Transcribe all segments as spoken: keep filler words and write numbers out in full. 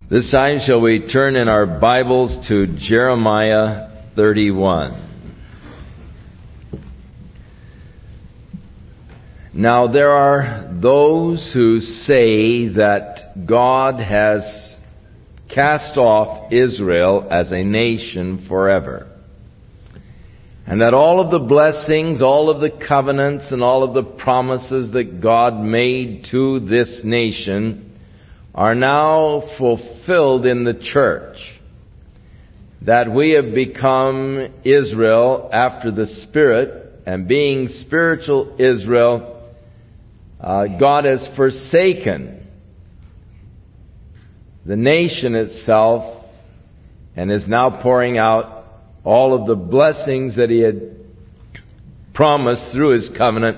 This time shall we turn in our Bibles to Jeremiah thirty-one. Now there are those who say that God has cast off Israel as a nation forever, and that all of the blessings, all of the covenants, and all of the promises that God made to this nation are now fulfilled in the church. That we have become Israel after the Spirit, and being spiritual Israel, uh, God has forsaken the nation itself and is now pouring out all of the blessings that He had promised through His covenant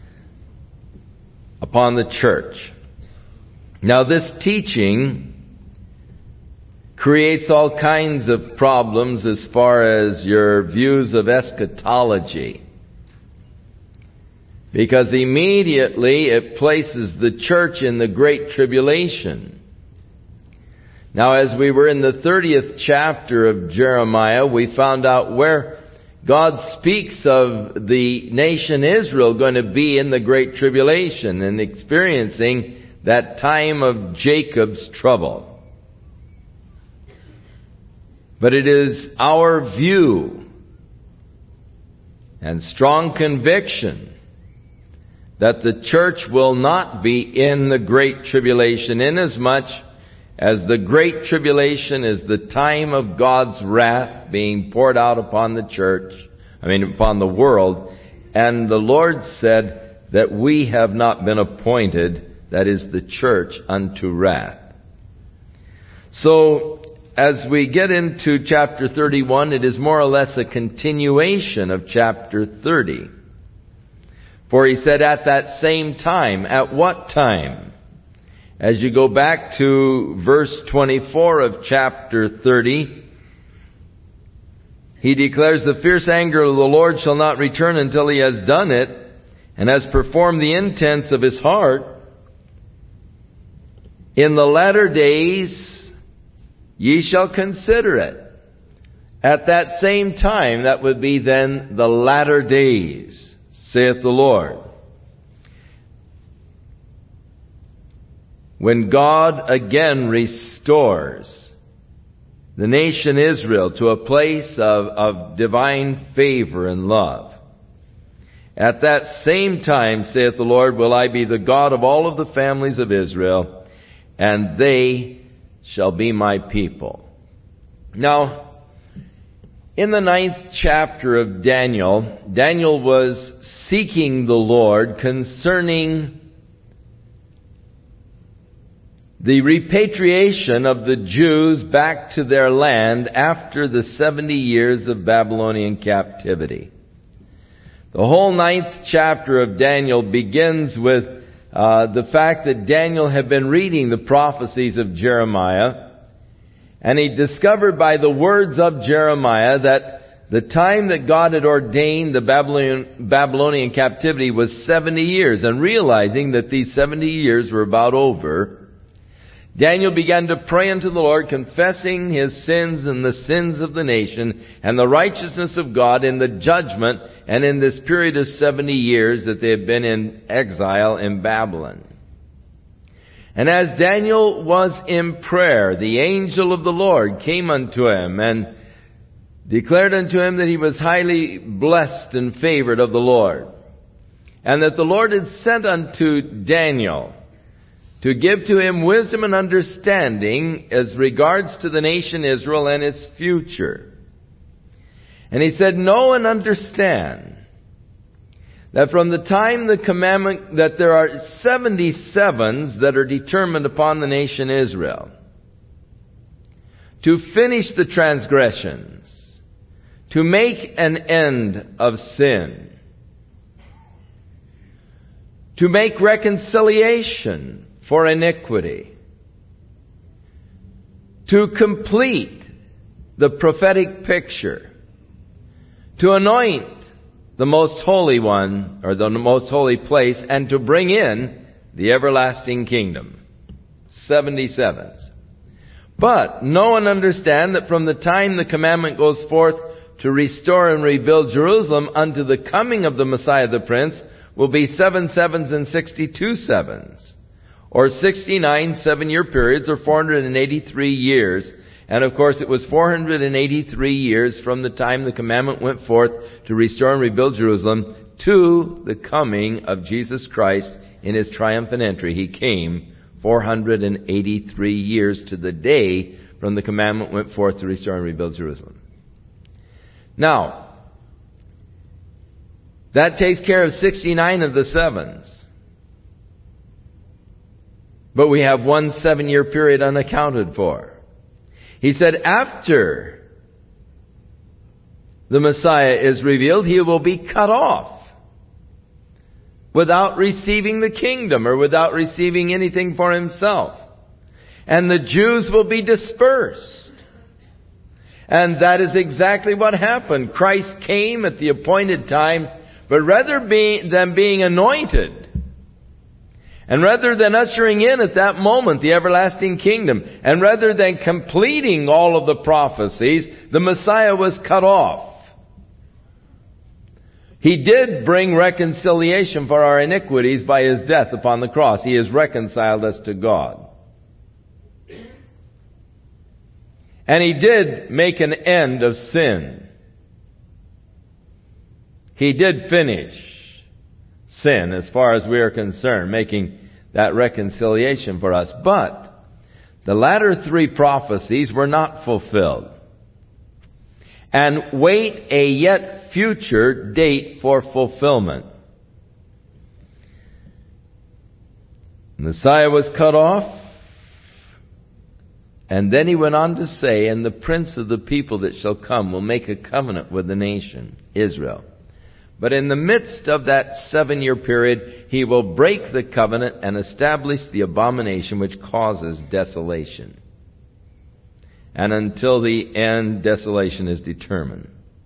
upon the church. Now this teaching creates all kinds of problems as far as your views of eschatology, because immediately it places the church in the Great Tribulation. Now as we were in the thirtieth chapter of Jeremiah, we found out where God speaks of the nation Israel going to be in the Great Tribulation and experiencing that time of Jacob's trouble. But it is our view and strong conviction that the church will not be in the Great Tribulation, inasmuch as the Great Tribulation is the time of God's wrath being poured out upon the church, I mean upon the world, and the Lord said that we have not been appointed, that is the church, unto wrath. So, as we get into chapter thirty-one, it is more or less a continuation of chapter thirty. For he said, at that same time. At what time? As you go back to verse twenty-four of chapter thirty, he declares, the fierce anger of the Lord shall not return until He has done it, and has performed the intents of His heart. In the latter days ye shall consider it. At that same time, that would be then the latter days, saith the Lord. When God again restores the nation Israel to a place of, of divine favor and love. At that same time, saith the Lord, will I be the God of all of the families of Israel, and they shall be my people. Now, in the ninth chapter of Daniel, Daniel was seeking the Lord concerning the repatriation of the Jews back to their land after the seventy years of Babylonian captivity. The whole ninth chapter of Daniel begins with uh, the fact that Daniel had been reading the prophecies of Jeremiah, and he discovered by the words of Jeremiah that the time that God had ordained the Babylonian, Babylonian captivity was seventy years, and realizing that these seventy years were about over, Daniel began to pray unto the Lord, confessing his sins and the sins of the nation and the righteousness of God in the judgment and in this period of seventy years that they had been in exile in Babylon. And as Daniel was in prayer, the angel of the Lord came unto him and declared unto him that he was highly blessed and favored of the Lord, and that the Lord had sent unto Daniel to give to him wisdom and understanding as regards to the nation Israel and its future. And he said, know and understand that from the time the commandment, that there are seventy-sevens that are determined upon the nation Israel to finish the transgressions, to make an end of sin, to make reconciliation for iniquity, to complete the prophetic picture, to anoint the most holy one, or the most holy place, and to bring in the everlasting kingdom. seventy-sevens. But know and understand that from the time the commandment goes forth to restore and rebuild Jerusalem unto the coming of the Messiah the Prince will be seven sevens and sixty-two sevens, or sixty-nine seven-year periods, or four hundred eighty-three years. And of course it was four hundred eighty-three years from the time the commandment went forth to restore and rebuild Jerusalem to the coming of Jesus Christ in His triumphant entry. He came four hundred eighty-three years to the day from the commandment went forth to restore and rebuild Jerusalem. Now, that takes care of sixty-nine of the sevens. But we have one seven-year period unaccounted for. He said after the Messiah is revealed, He will be cut off without receiving the kingdom or without receiving anything for Himself. And the Jews will be dispersed. And that is exactly what happened. Christ came at the appointed time, but rather be, than being anointed, and rather than ushering in at that moment the everlasting kingdom, and rather than completing all of the prophecies, the Messiah was cut off. He did bring reconciliation for our iniquities by His death upon the cross. He has reconciled us to God. And He did make an end of sin. He did finish sin as far as we are concerned, making that reconciliation for us. But the latter three prophecies were not fulfilled. And wait a yet future date for fulfillment. The Messiah was cut off. And then He went on to say, and the prince of the people that shall come will make a covenant with the nation, Israel. But in the midst of that seven-year period, He will break the covenant and establish the abomination which causes desolation. And until the end, desolation is determined.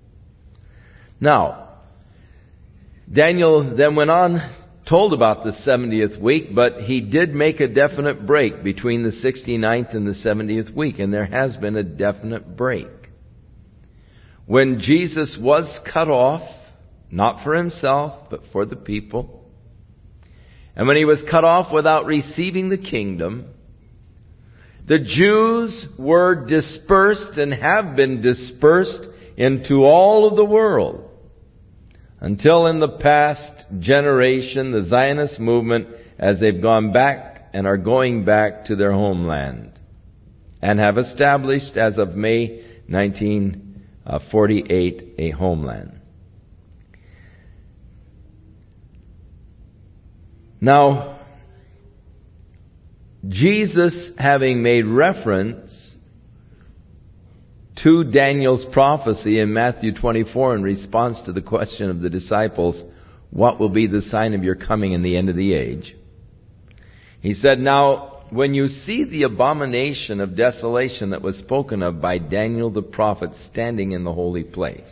Now, Daniel then went on, told about the seventieth week, but he did make a definite break between the sixty-ninth and the seventieth week, and there has been a definite break. When Jesus was cut off, not for Himself, but for the people, and when He was cut off without receiving the kingdom, the Jews were dispersed and have been dispersed into all of the world. Until in the past generation, the Zionist movement, as they've gone back and are going back to their homeland, and have established, as of May nineteen forty-eight, a homeland. Now, Jesus, having made reference to Daniel's prophecy in Matthew twenty-four in response to the question of the disciples, what will be the sign of your coming in the end of the age? He said, now, when you see the abomination of desolation that was spoken of by Daniel the prophet standing in the holy place,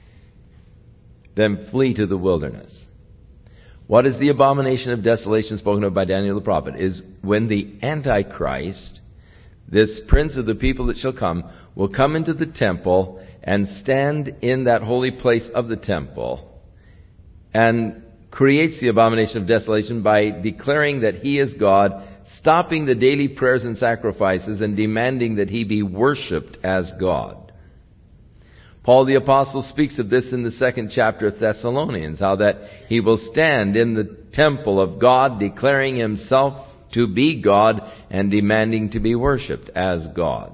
then flee to the wilderness. What is the abomination of desolation spoken of by Daniel the prophet? Is when the Antichrist, this prince of the people that shall come, will come into the temple and stand in that holy place of the temple and creates the abomination of desolation by declaring that He is God, stopping the daily prayers and sacrifices, and demanding that He be worshipped as God. Paul the Apostle speaks of this in the second chapter of Thessalonians, how that he will stand in the temple of God, declaring himself to be God and demanding to be worshipped as God.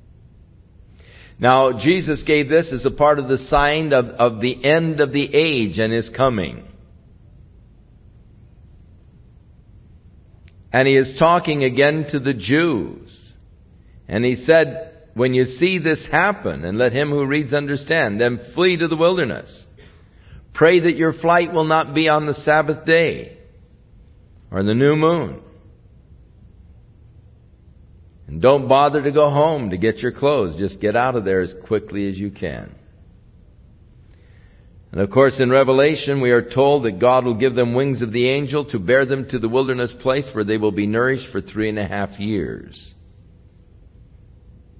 Now, Jesus gave this as a part of the sign of, of the end of the age and His coming. And He is talking again to the Jews. And He said, when you see this happen, and let him who reads understand, then flee to the wilderness. Pray that your flight will not be on the Sabbath day or the new moon. And don't bother to go home to get your clothes. Just get out of there as quickly as you can. And of course in Revelation we are told that God will give them wings of the angel to bear them to the wilderness place where they will be nourished for three and a half years.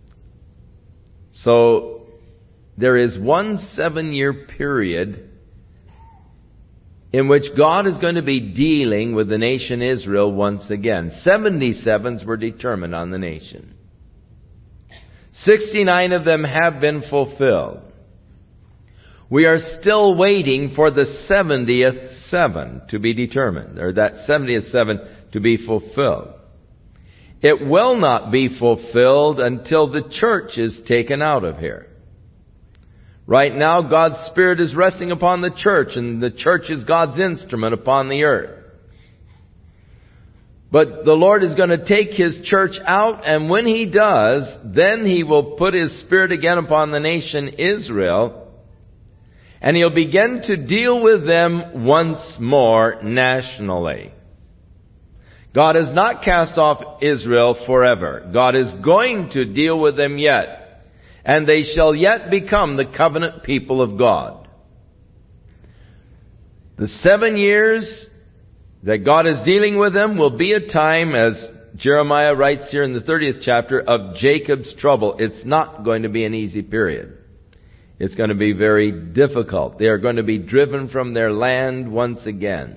So there is one seven-year period in which God is going to be dealing with the nation Israel once again. seventy-sevens were determined on the nation. sixty-nine of them have been fulfilled. We are still waiting for the seventieth seven to be determined, or that seventieth seven to be fulfilled. It will not be fulfilled until the church is taken out of here. Right now, God's Spirit is resting upon the church, and the church is God's instrument upon the earth. But the Lord is going to take His church out, and when He does, then He will put His Spirit again upon the nation Israel, and He'll begin to deal with them once more nationally. God has not cast off Israel forever. God is going to deal with them yet, and they shall yet become the covenant people of God. The seven years that God is dealing with them will be a time, as Jeremiah writes here in the thirtieth chapter, of Jacob's trouble. It's not going to be an easy period. It's going to be very difficult. They are going to be driven from their land once again.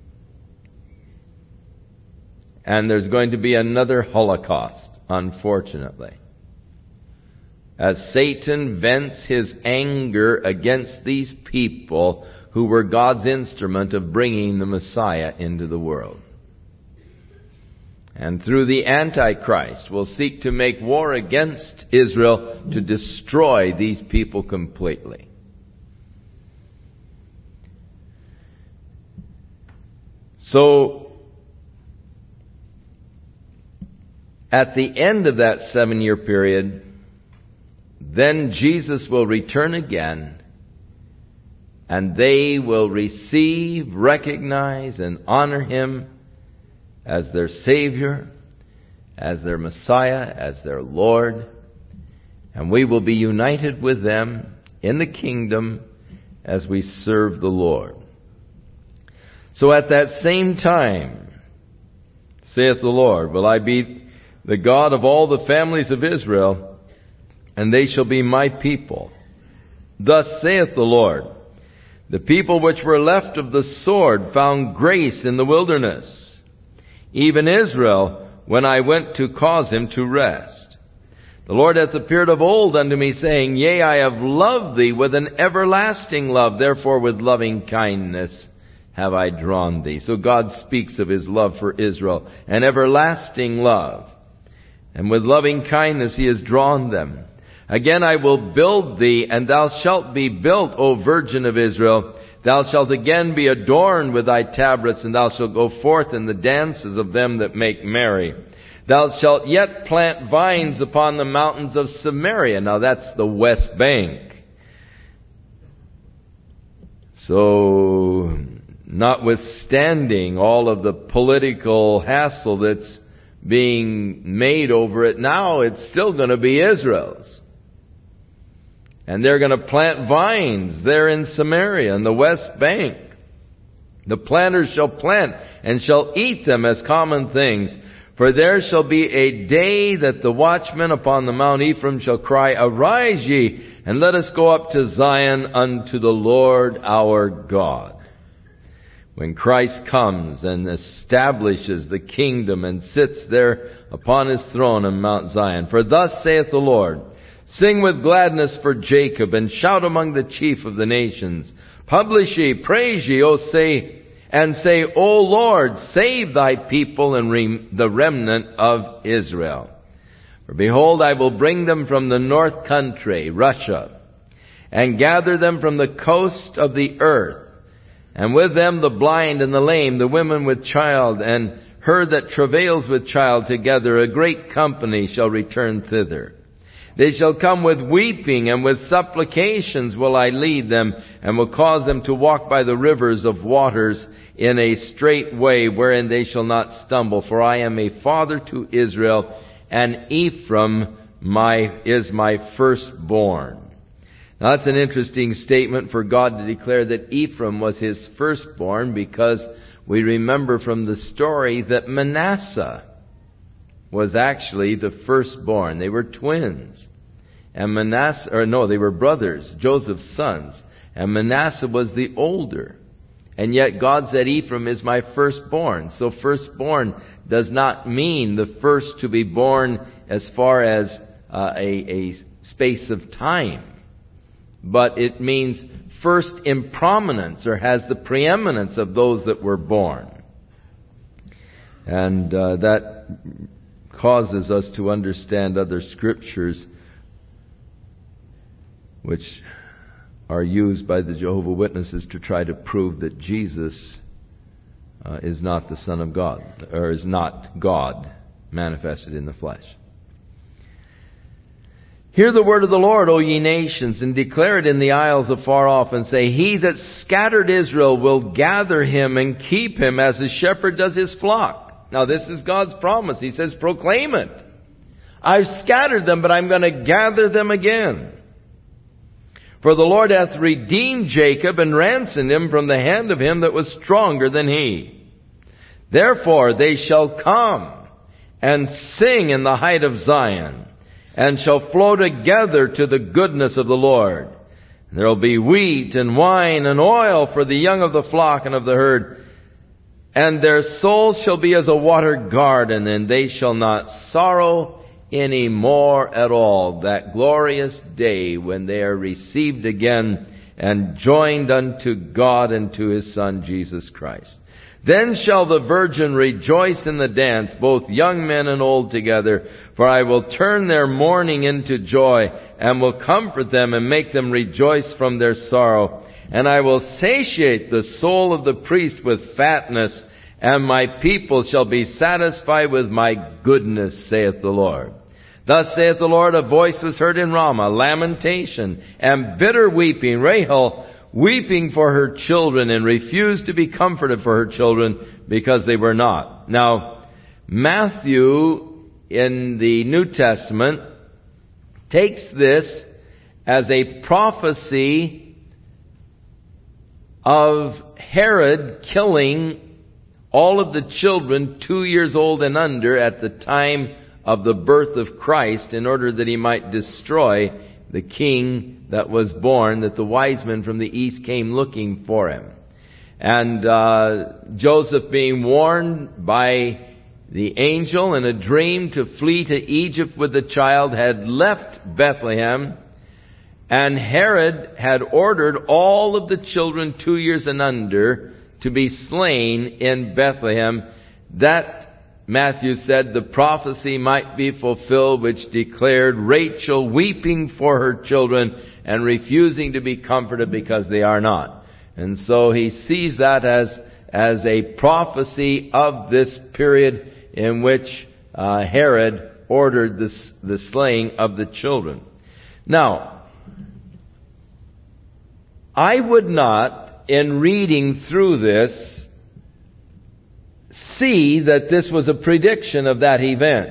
And there's going to be another Holocaust, unfortunately, as Satan vents his anger against these people who were God's instrument of bringing the Messiah into the world. And through the Antichrist will seek to make war against Israel to destroy these people completely. So, at the end of that seven-year period, then Jesus will return again, and they will receive, recognize, and honor Him as their Savior, as their Messiah, as their Lord. And we will be united with them in the kingdom as we serve the Lord. So at that same time, saith the Lord, will I be the God of all the families of Israel, and they shall be my people. Thus saith the Lord, the people which were left of the sword found grace in the wilderness, even Israel, when I went to cause him to rest. The Lord hath appeared of old unto me, saying, Yea, I have loved thee with an everlasting love, therefore with loving kindness have I drawn thee. So God speaks of His love for Israel, an everlasting love. And with loving kindness He has drawn them. Again I will build thee, and thou shalt be built, O Virgin of Israel. Thou shalt again be adorned with thy tabrets, and thou shalt go forth in the dances of them that make merry. Thou shalt yet plant vines upon the mountains of Samaria. Now that's the West Bank. So, notwithstanding all of the political hassle that's being made over it now, it's still going to be Israel's. And they're going to plant vines there in Samaria, in the West Bank. The planters shall plant and shall eat them as common things. For there shall be a day that the watchmen upon the Mount Ephraim shall cry, Arise ye, and let us go up to Zion unto the Lord our God. When Christ comes and establishes the kingdom and sits there upon His throne on Mount Zion. For thus saith the Lord, Sing with gladness for Jacob, and shout among the chief of the nations. Publish ye, praise ye, O say, and say, O Lord, save thy people and rem- the remnant of Israel. For behold, I will bring them from the north country, Russia, and gather them from the coast of the earth. And with them the blind and the lame, the women with child, and her that travails with child together, a great company shall return thither. They shall come with weeping, and with supplications will I lead them, and will cause them to walk by the rivers of waters in a straight way, wherein they shall not stumble. For I am a father to Israel, and Ephraim my, is my firstborn. Now that's an interesting statement for God to declare that Ephraim was His firstborn, because we remember from the story that Manasseh was actually the firstborn. They were twins. and Manasseh, or no, they were brothers, Joseph's sons, and Manasseh was the older. And yet God said, Ephraim is my firstborn. So firstborn does not mean the first to be born as far as uh, a, a space of time. But it means first in prominence, or has the preeminence of those that were born. And uh, that causes us to understand other scriptures which are used by the Jehovah's Witnesses to try to prove that Jesus uh, is not the Son of God, or is not God manifested in the flesh. Hear the word of the Lord, O ye nations, and declare it in the isles afar off, and say, He that scattered Israel will gather him and keep him as a shepherd does his flock. Now this is God's promise. He says, proclaim it. I've scattered them, but I'm going to gather them again. For the Lord hath redeemed Jacob and ransomed him from the hand of him that was stronger than he. Therefore they shall come and sing in the height of Zion, and shall flow together to the goodness of the Lord. There will be wheat and wine and oil for the young of the flock and of the herd. And their souls shall be as a watered garden, and they shall not sorrow any more at all. That glorious day when they are received again and joined unto God and to His Son Jesus Christ. Then shall the virgin rejoice in the dance, both young men and old together. For I will turn their mourning into joy, and will comfort them and make them rejoice from their sorrow. And I will satiate the soul of the priest with fatness, and my people shall be satisfied with my goodness, saith the Lord. Thus saith the Lord, a voice was heard in Ramah, lamentation and bitter weeping, Rahel weeping for her children, and refused to be comforted for her children because they were not. Now, Matthew in the New Testament takes this as a prophecy of Herod killing all of the children two years old and under at the time of the birth of Christ, in order that he might destroy the king that was born, that the wise men from the east came looking for him. And uh, Joseph, being warned by the angel in a dream to flee to Egypt with the child, had left Bethlehem, and Herod had ordered all of the children two years and under to be slain in Bethlehem, that Matthew said the prophecy might be fulfilled which declared Rachel weeping for her children and refusing to be comforted because they are not. And so he sees that as, as a prophecy of this period in which uh, Herod ordered this, the slaying of the children. Now, I would not, in reading through this, see that this was a prediction of that event.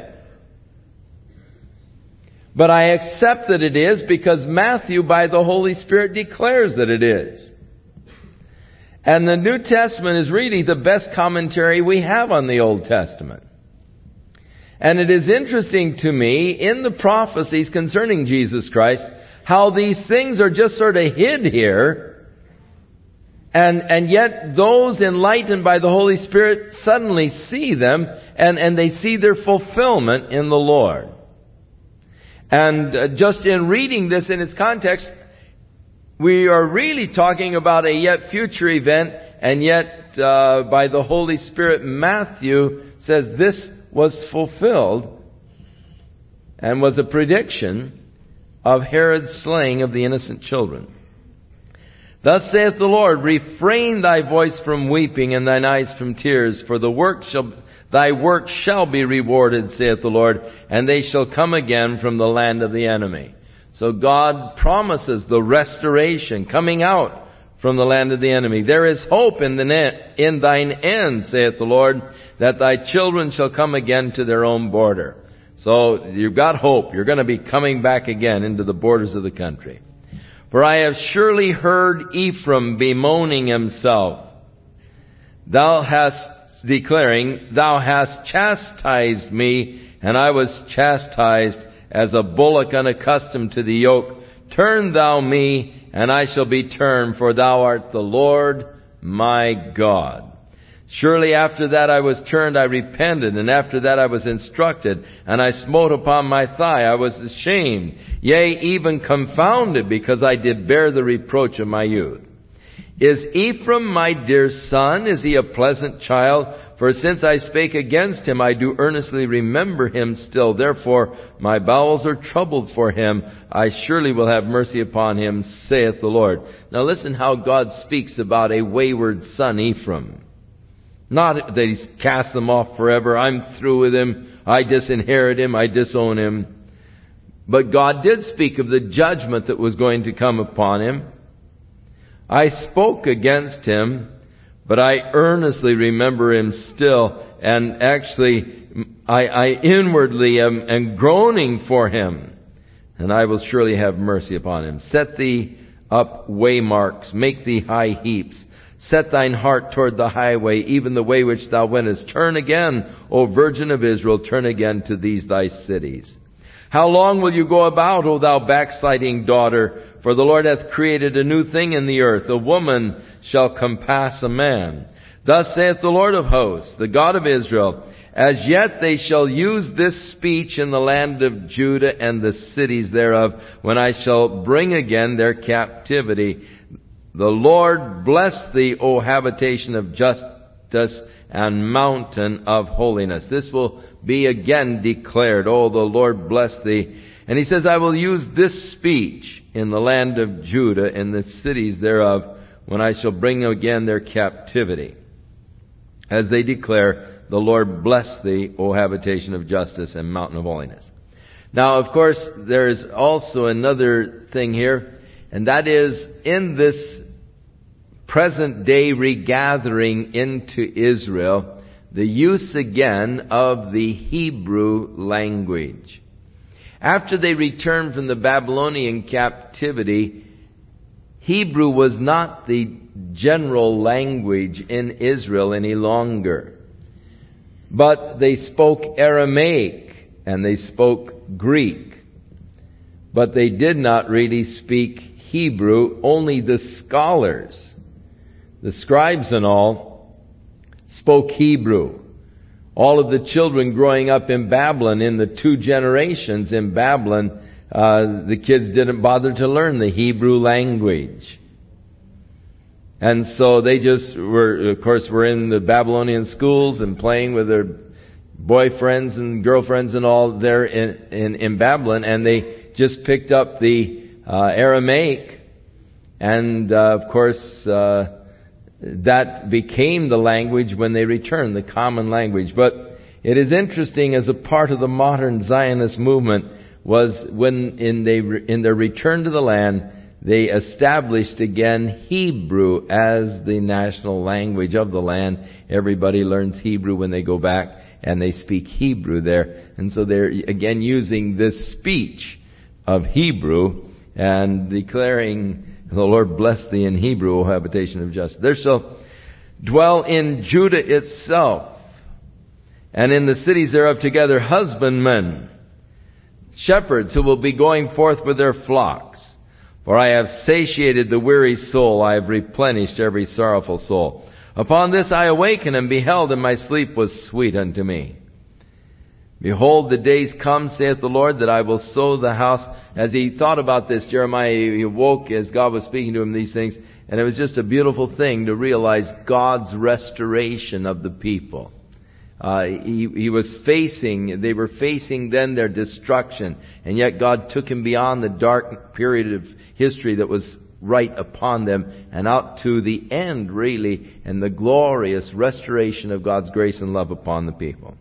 But I accept that it is because Matthew, by the Holy Spirit, declares that it is. And the New Testament is really the best commentary we have on the Old Testament. And it is interesting to me, in the prophecies concerning Jesus Christ, how these things are just sort of hid here. And, and yet those enlightened by the Holy Spirit suddenly see them, and, and they see their fulfillment in the Lord. And uh, just in reading this in its context, we are really talking about a yet future event, and yet uh, by the Holy Spirit, Matthew says this was fulfilled and was a prediction of Herod's slaying of the innocent children. Thus saith the Lord, refrain thy voice from weeping and thine eyes from tears, for the work shall, thy work shall be rewarded, saith the Lord, and they shall come again from the land of the enemy. So God promises the restoration, coming out from the land of the enemy. There is hope in the net, in thine end, saith the Lord, that thy children shall come again to their own border. So you've got hope. You're going to be coming back again into the borders of the country. For I have surely heard Ephraim bemoaning himself. Thou hast, declaring, thou hast chastised me, and I was chastised, as a bullock unaccustomed to the yoke. Turn thou me, and I shall be turned, for thou art the Lord my God. Surely after that I was turned, I repented, and after that I was instructed, and I smote upon my thigh. I was ashamed, yea, even confounded, because I did bear the reproach of my youth. Is Ephraim my dear son? Is he a pleasant child? For since I spake against him, I do earnestly remember him still. Therefore my bowels are troubled for him. I surely will have mercy upon him, saith the Lord. Now listen how God speaks about a wayward son, Ephraim. Not that he's cast them off forever. I'm through with him. I disinherit him. I disown him. But God did speak of the judgment that was going to come upon him. I spoke against him, but I earnestly remember him still. And actually, I, I inwardly am, am groaning for him. And I will surely have mercy upon him. Set thee up waymarks. Make thee high heaps. Set thine heart toward the highway, even the way which thou wentest. Turn again, O Virgin of Israel, turn again to these thy cities. How long will you go about, O thou backsliding daughter? For the Lord hath created a new thing in the earth. A woman shall compass a man. Thus saith the Lord of hosts, the God of Israel, as yet they shall use this speech in the land of Judah and the cities thereof, when I shall bring again their captivity. The Lord bless thee, O habitation of justice and mountain of holiness. This will be again declared. Oh, the Lord bless thee. And he says, I will use this speech in the land of Judah and the cities thereof, when I shall bring again their captivity. As they declare, the Lord bless thee, O habitation of justice and mountain of holiness. Now, of course, there is also another thing here. And that is, in this present day regathering into Israel, the use again of the Hebrew language. After they returned from the Babylonian captivity, Hebrew was not the general language in Israel any longer. But they spoke Aramaic and they spoke Greek. But they did not really speak Hebrew. Only the scholars, the scribes and all, spoke Hebrew. All of the children growing up in Babylon, in the two generations in Babylon, uh, the kids didn't bother to learn the Hebrew language. And so they just were, of course, were in the Babylonian schools and playing with their boyfriends and girlfriends and all there in, in, in Babylon. And they just picked up the uh, Aramaic. And, uh, of course, uh, that became the language when they returned, the common language. But it is interesting, as a part of the modern Zionist movement, was when in, they, in their return to the land, they established again Hebrew as the national language of the land. Everybody learns Hebrew when they go back, and they speak Hebrew there. And so they're again using this speech of Hebrew and declaring, the Lord bless thee in Hebrew, O habitation of justice. There shall dwell in Judah itself, and in the cities thereof together husbandmen, shepherds who will be going forth with their flocks. For I have satiated the weary soul, I have replenished every sorrowful soul. Upon this I awakened and beheld, and my sleep was sweet unto me. Behold, the days come, saith the Lord, that I will sow the house. As he thought about this, Jeremiah, he awoke as God was speaking to him these things. And it was just a beautiful thing to realize God's restoration of the people. Uh, he, he was facing, they were facing then their destruction. And yet God took him beyond the dark period of history that was right upon them and out to the end, really, and the glorious restoration of God's grace and love upon the people.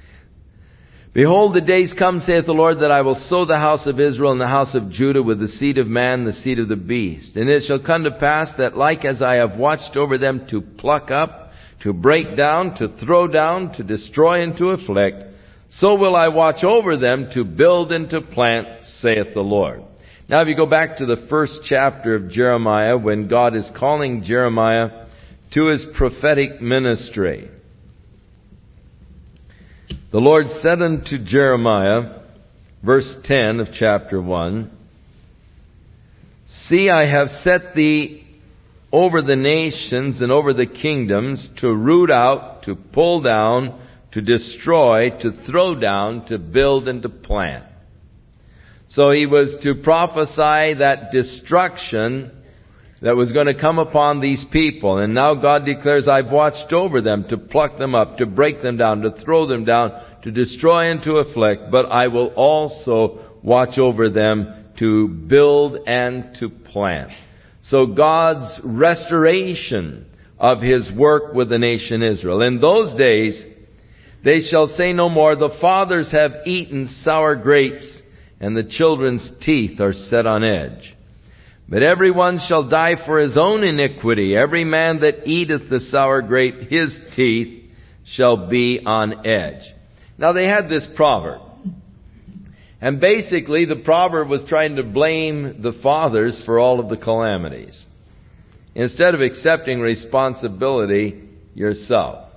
Behold, the days come, saith the Lord, that I will sow the house of Israel and the house of Judah with the seed of man, the seed of the beast. And it shall come to pass that like as I have watched over them to pluck up, to break down, to throw down, to destroy and to afflict, so will I watch over them to build and to plant, saith the Lord. Now if you go back to the first chapter of Jeremiah, when God is calling Jeremiah to his prophetic ministry, the Lord said unto Jeremiah, verse ten of chapter one. See, I have set thee over the nations and over the kingdoms to root out, to pull down, to destroy, to throw down, to build and to plant. So he was to prophesy that destruction that was going to come upon these people. And now God declares, I've watched over them to pluck them up, to break them down, to throw them down, to destroy and to afflict. But I will also watch over them to build and to plant. So God's restoration of His work with the nation Israel. In those days, they shall say no more, the fathers have eaten sour grapes, and the children's teeth are set on edge. But every one shall die for his own iniquity. Every man that eateth the sour grape, his teeth shall be on edge. Now they had this proverb. And basically the proverb was trying to blame the fathers for all of the calamities, instead of accepting responsibility yourself.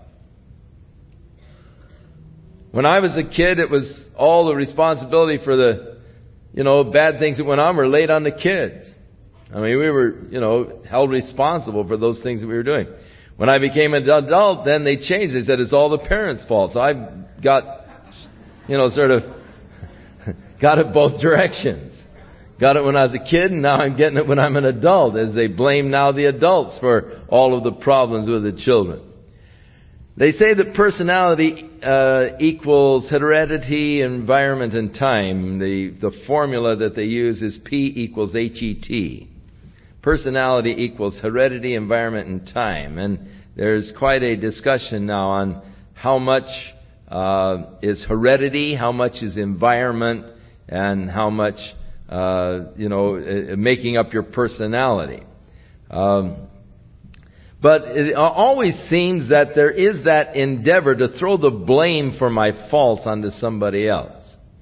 When I was a kid, it was all the responsibility for the, you know, bad things that went on were laid on the kids. I mean, we were, you know, held responsible for those things that we were doing. When I became an adult, then they changed. They said it's all the parents' fault. So I've got, you know, sort of got it both directions. Got it when I was a kid, and now I'm getting it when I'm an adult, as they blame now the adults for all of the problems with the children. They say that personality uh, equals heredity, environment, and time. The, the formula that they use is P equals H E T. Personality equals heredity, environment, and time. And there's quite a discussion now on how much uh, is heredity, how much is environment, and how much, uh, you know, uh, making up your personality. Um, but it always seems that there is that endeavor to throw the blame for my faults onto somebody else.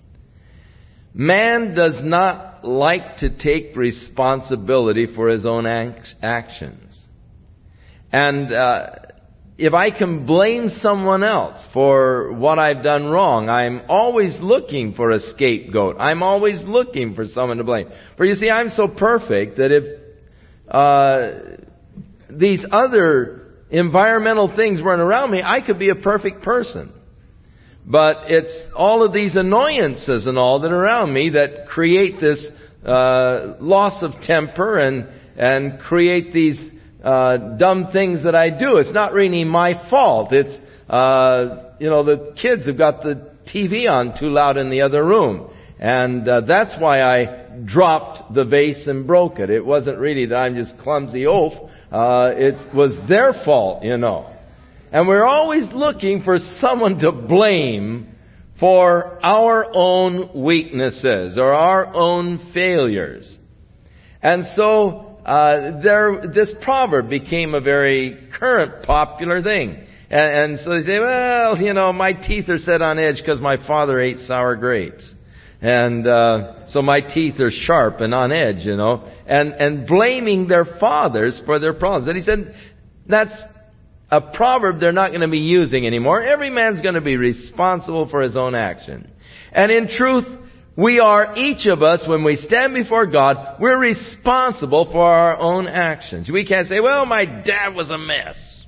Man does not like to take responsibility for his own actions. And uh, if I can blame someone else for what I've done wrong, I'm always looking for a scapegoat. I'm always looking for someone to blame. For you see, I'm so perfect that if uh, these other environmental things weren't around me, I could be a perfect person. But it's all of these annoyances and all that are around me that create this uh, loss of temper and and create these uh, dumb things that I do. It's not really my fault. It's uh, you know the kids have got the T V on too loud in the other room, and uh, that's why I dropped the vase and broke it. It wasn't really that I'm just clumsy oaf. Uh, it was their fault, you know. And we're always looking for someone to blame for our own weaknesses or our own failures. And so uh, there, this proverb became a very current, popular thing. And, and so they say, well, you know, my teeth are set on edge because my father ate sour grapes. And uh, so my teeth are sharp and on edge, you know. And, and blaming their fathers for their problems. And he said, that's a proverb they're not going to be using anymore. Every man's going to be responsible for his own action. And in truth, we are, each of us, when we stand before God, we're responsible for our own actions. We can't say, well, my dad was a mess.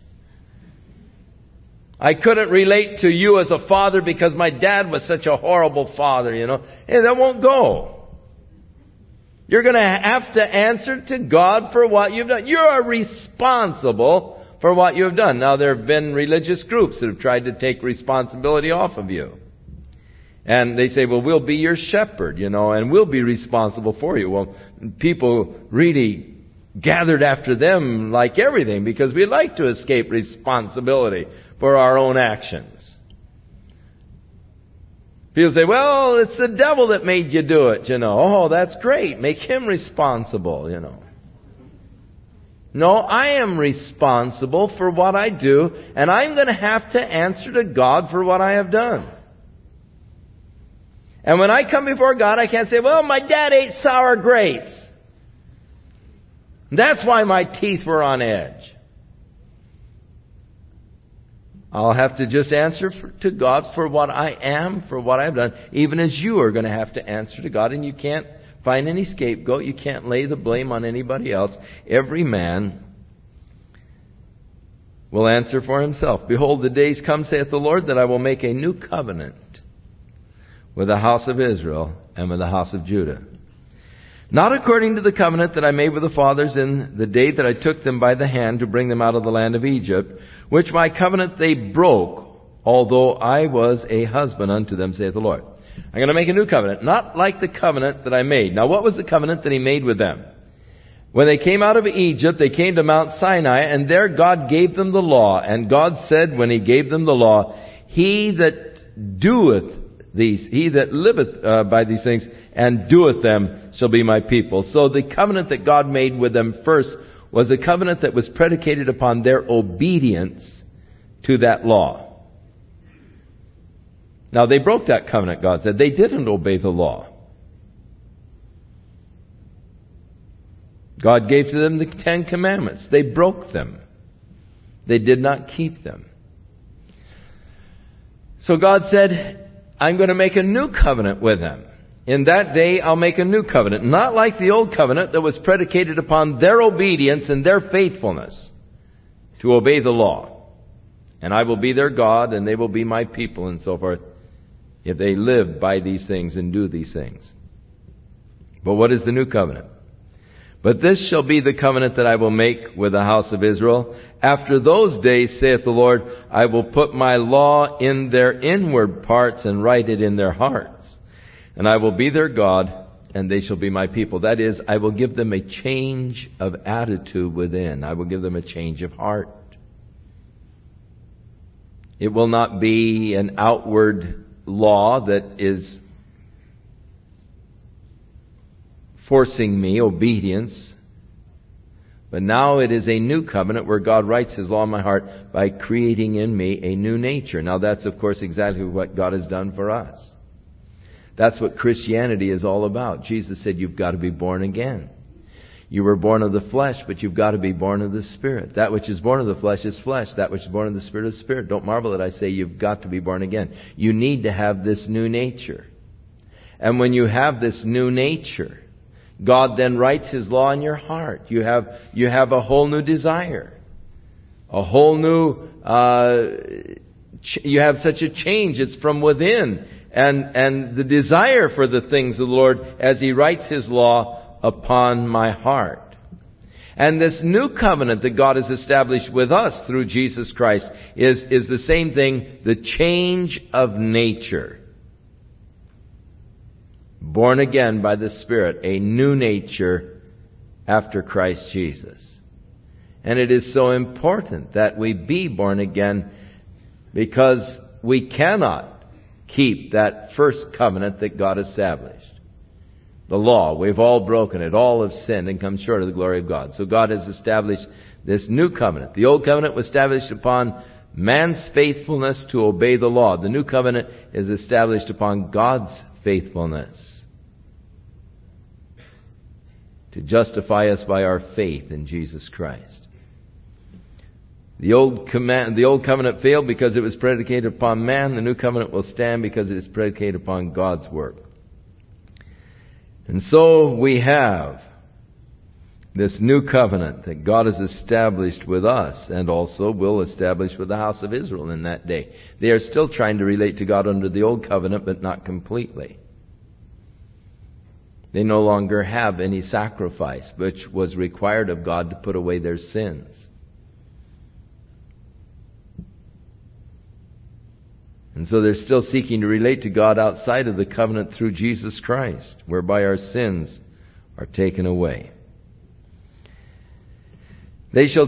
I couldn't relate to you as a father because my dad was such a horrible father, you know. Hey, that won't go. You're going to have to answer to God for what you've done. You are responsible for what you have done. Now, there have been religious groups that have tried to take responsibility off of you. And they say, well, we'll be your shepherd, you know, and we'll be responsible for you. Well, people really gathered after them like everything because we like to escape responsibility for our own actions. People say, well, it's the devil that made you do it, you know. Oh, that's great. Make him responsible, you know. No, I am responsible for what I do, and I'm going to have to answer to God for what I have done. And when I come before God, I can't say, well, my dad ate sour grapes. That's why my teeth were on edge. I'll have to just answer for, to God for what I am, for what I've done, even as you are going to have to answer to God. And you can't find any scapegoat. You can't lay the blame on anybody else. Every man will answer for himself. Behold, the days come, saith the Lord, that I will make a new covenant with the house of Israel and with the house of Judah. Not according to the covenant that I made with the fathers in the day that I took them by the hand to bring them out of the land of Egypt, which my covenant they broke, although I was a husband unto them, saith the Lord. I'm going to make a new covenant, not like the covenant that I made. Now, what was the covenant that He made with them? When they came out of Egypt, they came to Mount Sinai, and there God gave them the law. And God said, when He gave them the law, He that doeth these, he that liveth uh, by these things, and doeth them, shall be my people. So the covenant that God made with them first was a covenant that was predicated upon their obedience to that law. Now, they broke that covenant, God said. They didn't obey the law. God gave to them the Ten Commandments. They broke them. They did not keep them. So God said, I'm going to make a new covenant with them. In that day, I'll make a new covenant. Not like the old covenant that was predicated upon their obedience and their faithfulness to obey the law. And I will be their God, and they will be my people, and so forth, if they live by these things and do these things. But what is the new covenant? But this shall be the covenant that I will make with the house of Israel. After those days, saith the Lord, I will put my law in their inward parts and write it in their hearts. And I will be their God, and they shall be my people. That is, I will give them a change of attitude within. I will give them a change of heart. It will not be an outward law that is forcing me obedience. But now it is a new covenant where God writes His law in my heart by creating in me a new nature. Now that's, of course, exactly what God has done for us. That's what Christianity is all about. Jesus said, you've got to be born again. You were born of the flesh, but you've got to be born of the Spirit. That which is born of the flesh is flesh. That which is born of the Spirit is Spirit. Don't marvel that I say you've got to be born again. You need to have this new nature. And when you have this new nature, God then writes His law in your heart. You have, you have a whole new desire. A whole new, uh, ch- you have such a change. It's from within. And, and the desire for the things of the Lord as He writes His law upon my heart. And this new covenant that God has established with us through Jesus Christ is, is the same thing, the change of nature. Born again by the Spirit, a new nature after Christ Jesus. And it is so important that we be born again because we cannot keep that first covenant that God established. The law, we've all broken it. All have sinned and come short of the glory of God. So God has established this new covenant. The old covenant was established upon man's faithfulness to obey the law. The new covenant is established upon God's faithfulness to justify us by our faith in Jesus Christ. The old command, the old covenant failed because it was predicated upon man. The new covenant will stand because it is predicated upon God's work. And so we have this new covenant that God has established with us and also will establish with the house of Israel in that day. They are still trying to relate to God under the old covenant, but not completely. They no longer have any sacrifice which was required of God to put away their sins. And so they're still seeking to relate to God outside of the covenant through Jesus Christ, whereby our sins are taken away. They shall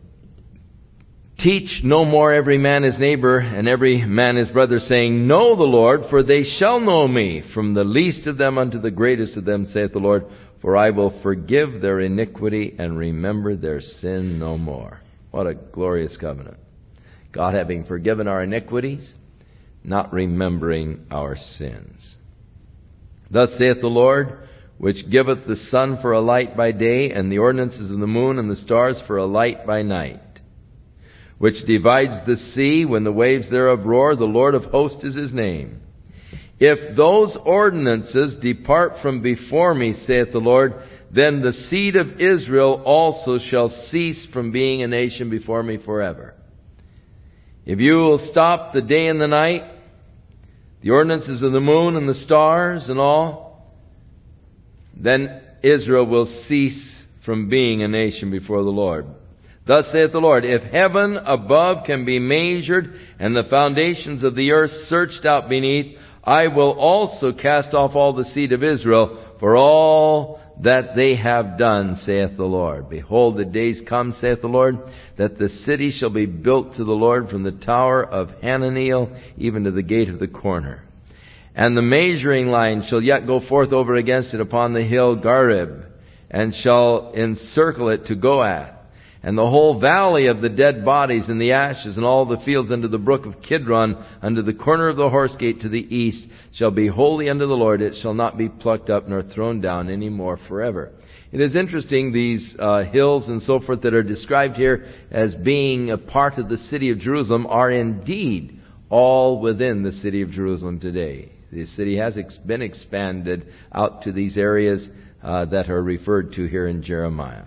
teach no more every man his neighbor and every man his brother, saying, Know the Lord, for they shall know me, from the least of them unto the greatest of them, saith the Lord, for I will forgive their iniquity and remember their sin no more. What a glorious covenant. God having forgiven our iniquities, not remembering our sins. Thus saith the Lord, which giveth the sun for a light by day, and the ordinances of the moon and the stars for a light by night, which divides the sea when the waves thereof roar. The Lord of hosts is his name. If those ordinances depart from before me, saith the Lord, then the seed of Israel also shall cease from being a nation before me forever. If you will stop the day and the night, the ordinances of the moon and the stars and all, then Israel will cease from being a nation before the Lord. Thus saith the Lord, if heaven above can be measured, and the foundations of the earth searched out beneath, I will also cast off all the seed of Israel for all that they have done, saith the Lord. Behold, the days come, saith the Lord, that the city shall be built to the Lord from the tower of Hananeel even to the gate of the corner. And the measuring line shall yet go forth over against it upon the hill Gareb, and shall encircle it to Goath. And the whole valley of the dead bodies and the ashes and all the fields under the brook of Kidron, under the corner of the horse gate to the east, shall be holy unto the Lord. It shall not be plucked up nor thrown down any more forever. It is interesting, these uh, hills and so forth that are described here as being a part of the city of Jerusalem are indeed all within the city of Jerusalem today. The city has ex- been expanded out to these areas uh, that are referred to here in Jeremiah.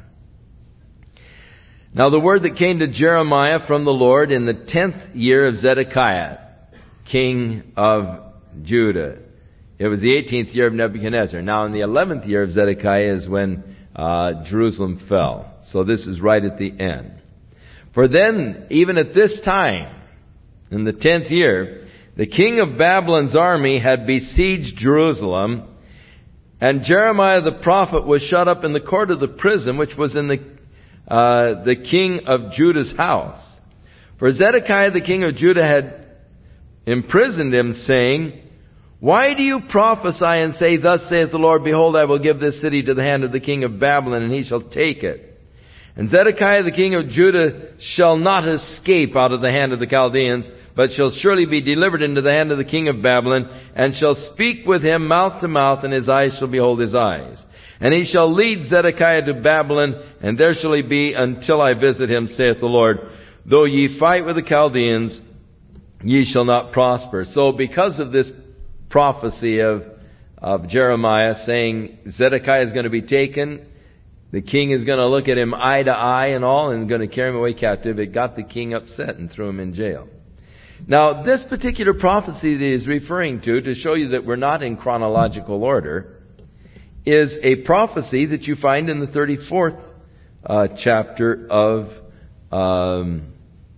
Now the word that came to Jeremiah from the Lord in the tenth year of Zedekiah, king of Judah. It was the eighteenth year of Nebuchadnezzar. Now in the eleventh year of Zedekiah is when uh, Jerusalem fell. So this is right at the end. For then, even at this time, in the tenth year, the king of Babylon's army had besieged Jerusalem, and Jeremiah the prophet was shut up in the court of the prison, which was in the Uh, the king of Judah's house. For Zedekiah the king of Judah had imprisoned him, saying, Why do you prophesy and say, Thus saith the Lord, Behold, I will give this city to the hand of the king of Babylon, and he shall take it. And Zedekiah the king of Judah shall not escape out of the hand of the Chaldeans, but shall surely be delivered into the hand of the king of Babylon, and shall speak with him mouth to mouth, and his eyes shall behold his eyes. And he shall lead Zedekiah to Babylon, and there shall he be until I visit him, saith the Lord. Though ye fight with the Chaldeans, ye shall not prosper. So because of this prophecy of, of Jeremiah saying Zedekiah is going to be taken, the king is going to look at him eye to eye and all, and going to carry him away captive, it got the king upset and threw him in jail. Now, this particular prophecy that he is referring to, to show you that we're not in chronological order, is a prophecy that you find in the thirty-fourth uh, chapter of um,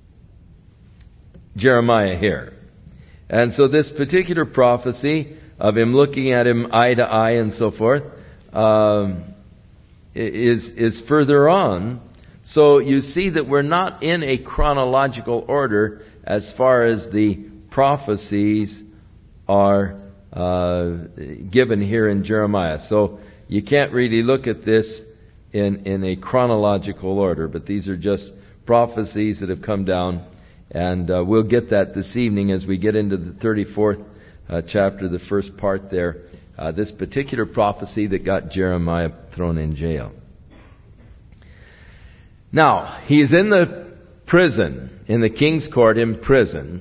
Jeremiah here. And so this particular prophecy of him looking at him eye to eye and so forth um, is is further on. So you see that we're not in a chronological order as far as the prophecies are Uh, given here in Jeremiah. So you can't really look at this in, in a chronological order, but these are just prophecies that have come down, and uh, we'll get that this evening as we get into the thirty-fourth uh, chapter, the first part there, uh, this particular prophecy that got Jeremiah thrown in jail. Now, he's in the prison, in the king's court in prison.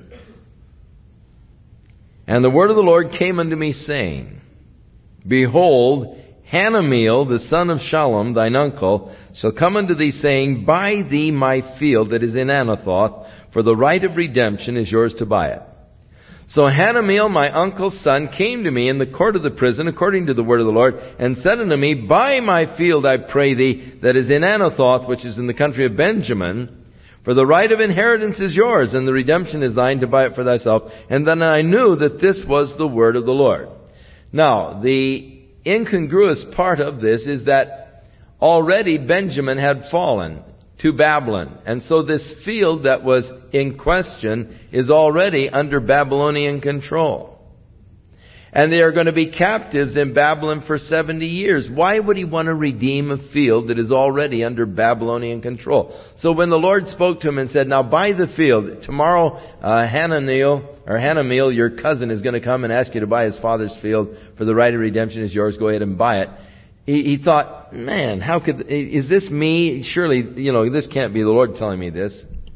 And the word of the Lord came unto me, saying, Behold, Hanameel, the son of Shallum, thine uncle, shall come unto thee, saying, Buy thee my field that is in Anathoth, for the right of redemption is yours to buy it. So Hanameel, my uncle's son, came to me in the court of the prison, according to the word of the Lord, and said unto me, Buy my field, I pray thee, that is in Anathoth, which is in the country of Benjamin, for the right of inheritance is yours, and the redemption is thine to buy it for thyself. And then I knew that this was the word of the Lord. Now, the incongruous part of this is that already Benjamin had fallen to Babylon. And so this field that was in question is already under Babylonian control. And they are going to be captives in Babylon for seventy years. Why would he want to redeem a field that is already under Babylonian control? So when the Lord spoke to him and said, Now buy the field. Tomorrow, uh, Hananeel, or Hanameel, your cousin, is going to come and ask you to buy his father's field, for the right of redemption is yours. Go ahead and buy it. He, he thought, man, how could, is this me? Surely, you know, this can't be the Lord telling me this.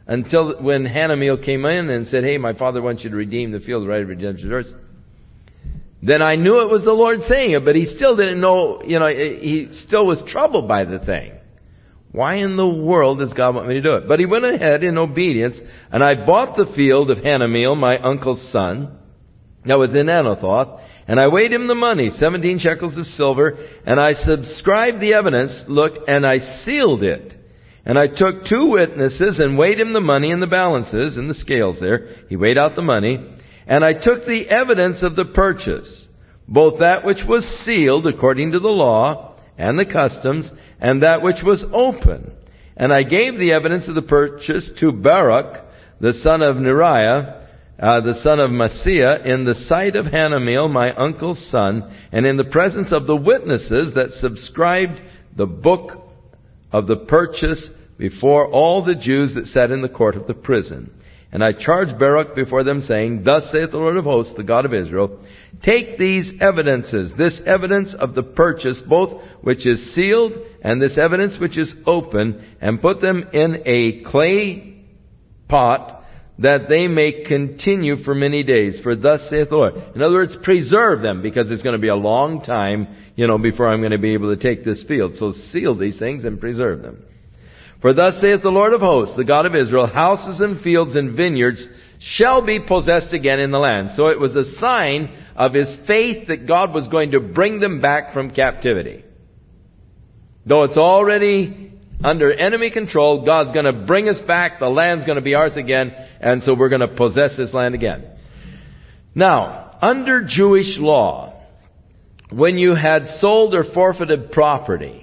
until when Hanameel came in and said, hey, my father wants you to redeem the field, the right of redemption is yours. Then I knew it was the Lord saying it, but he still didn't know, you know, he still was troubled by the thing. Why in the world does God want me to do it? But he went ahead in obedience, and I bought the field of Hanameel, my uncle's son, that was in Anathoth, and I weighed him the money, seventeen shekels of silver, and I subscribed the evidence, look, and I sealed it. And I took two witnesses and weighed him the money in the balances, in the scales there. He weighed out the money. And I took the evidence of the purchase, both that which was sealed according to the law and the customs, and that which was open. And I gave the evidence of the purchase to Baruch, the son of Neriah, uh, the son of Maaseiah, in the sight of Hanameel, my uncle's son, and in the presence of the witnesses that subscribed the book of the purchase before all the Jews that sat in the court of the prison. And I charged Baruch before them, saying, thus saith the Lord of hosts, the God of Israel, take these evidences, this evidence of the purchase, both which is sealed and this evidence which is open, and put them in a clay pot, that they may continue for many days. For thus saith the Lord. In other words, preserve them, because it's going to be a long time, you know, before I'm going to be able to take this field. So seal these things and preserve them. For thus saith the Lord of hosts, the God of Israel, houses and fields and vineyards shall be possessed again in the land. So it was a sign of his faith that God was going to bring them back from captivity. Though it's already under enemy control, God's going to bring us back. The land's going to be ours again. And so we're going to possess this land again. Now, under Jewish law, when you had sold or forfeited property,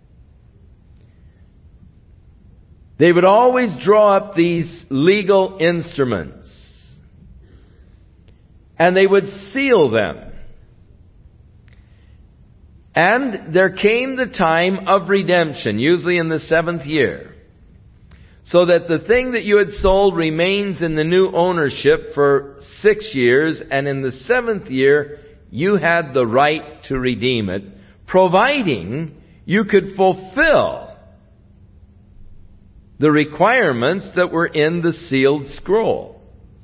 they would always draw up these legal instruments, and they would seal them. And there came the time of redemption, usually in the seventh year, so that the thing that you had sold remains in the new ownership for six years, and in the seventh year you had the right to redeem it, providing you could fulfill the requirements that were in the sealed scroll.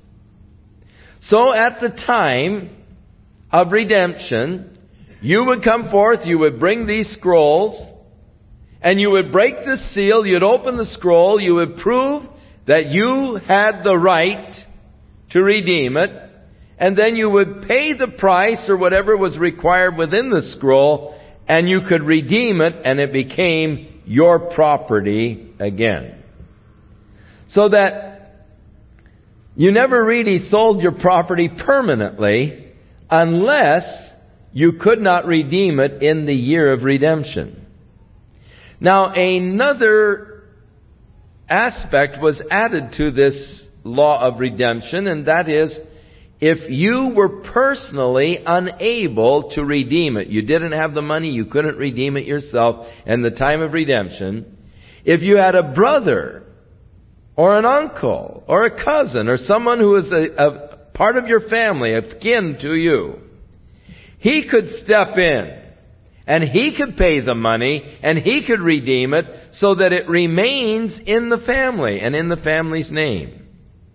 So at the time of redemption, you would come forth, you would bring these scrolls, and you would break the seal, you'd open the scroll, you would prove that you had the right to redeem it, and then you would pay the price or whatever was required within the scroll, and you could redeem it, and it became your property again. So that you never really sold your property permanently unless you could not redeem it in the year of redemption. Now, another aspect was added to this law of redemption, and that is, if you were personally unable to redeem it, you didn't have the money, you couldn't redeem it yourself in the time of redemption, if you had a brother or an uncle, or a cousin, or someone who is a, a part of your family, of kin to you, he could step in, and he could pay the money, and he could redeem it, so that it remains in the family, and in the family's name.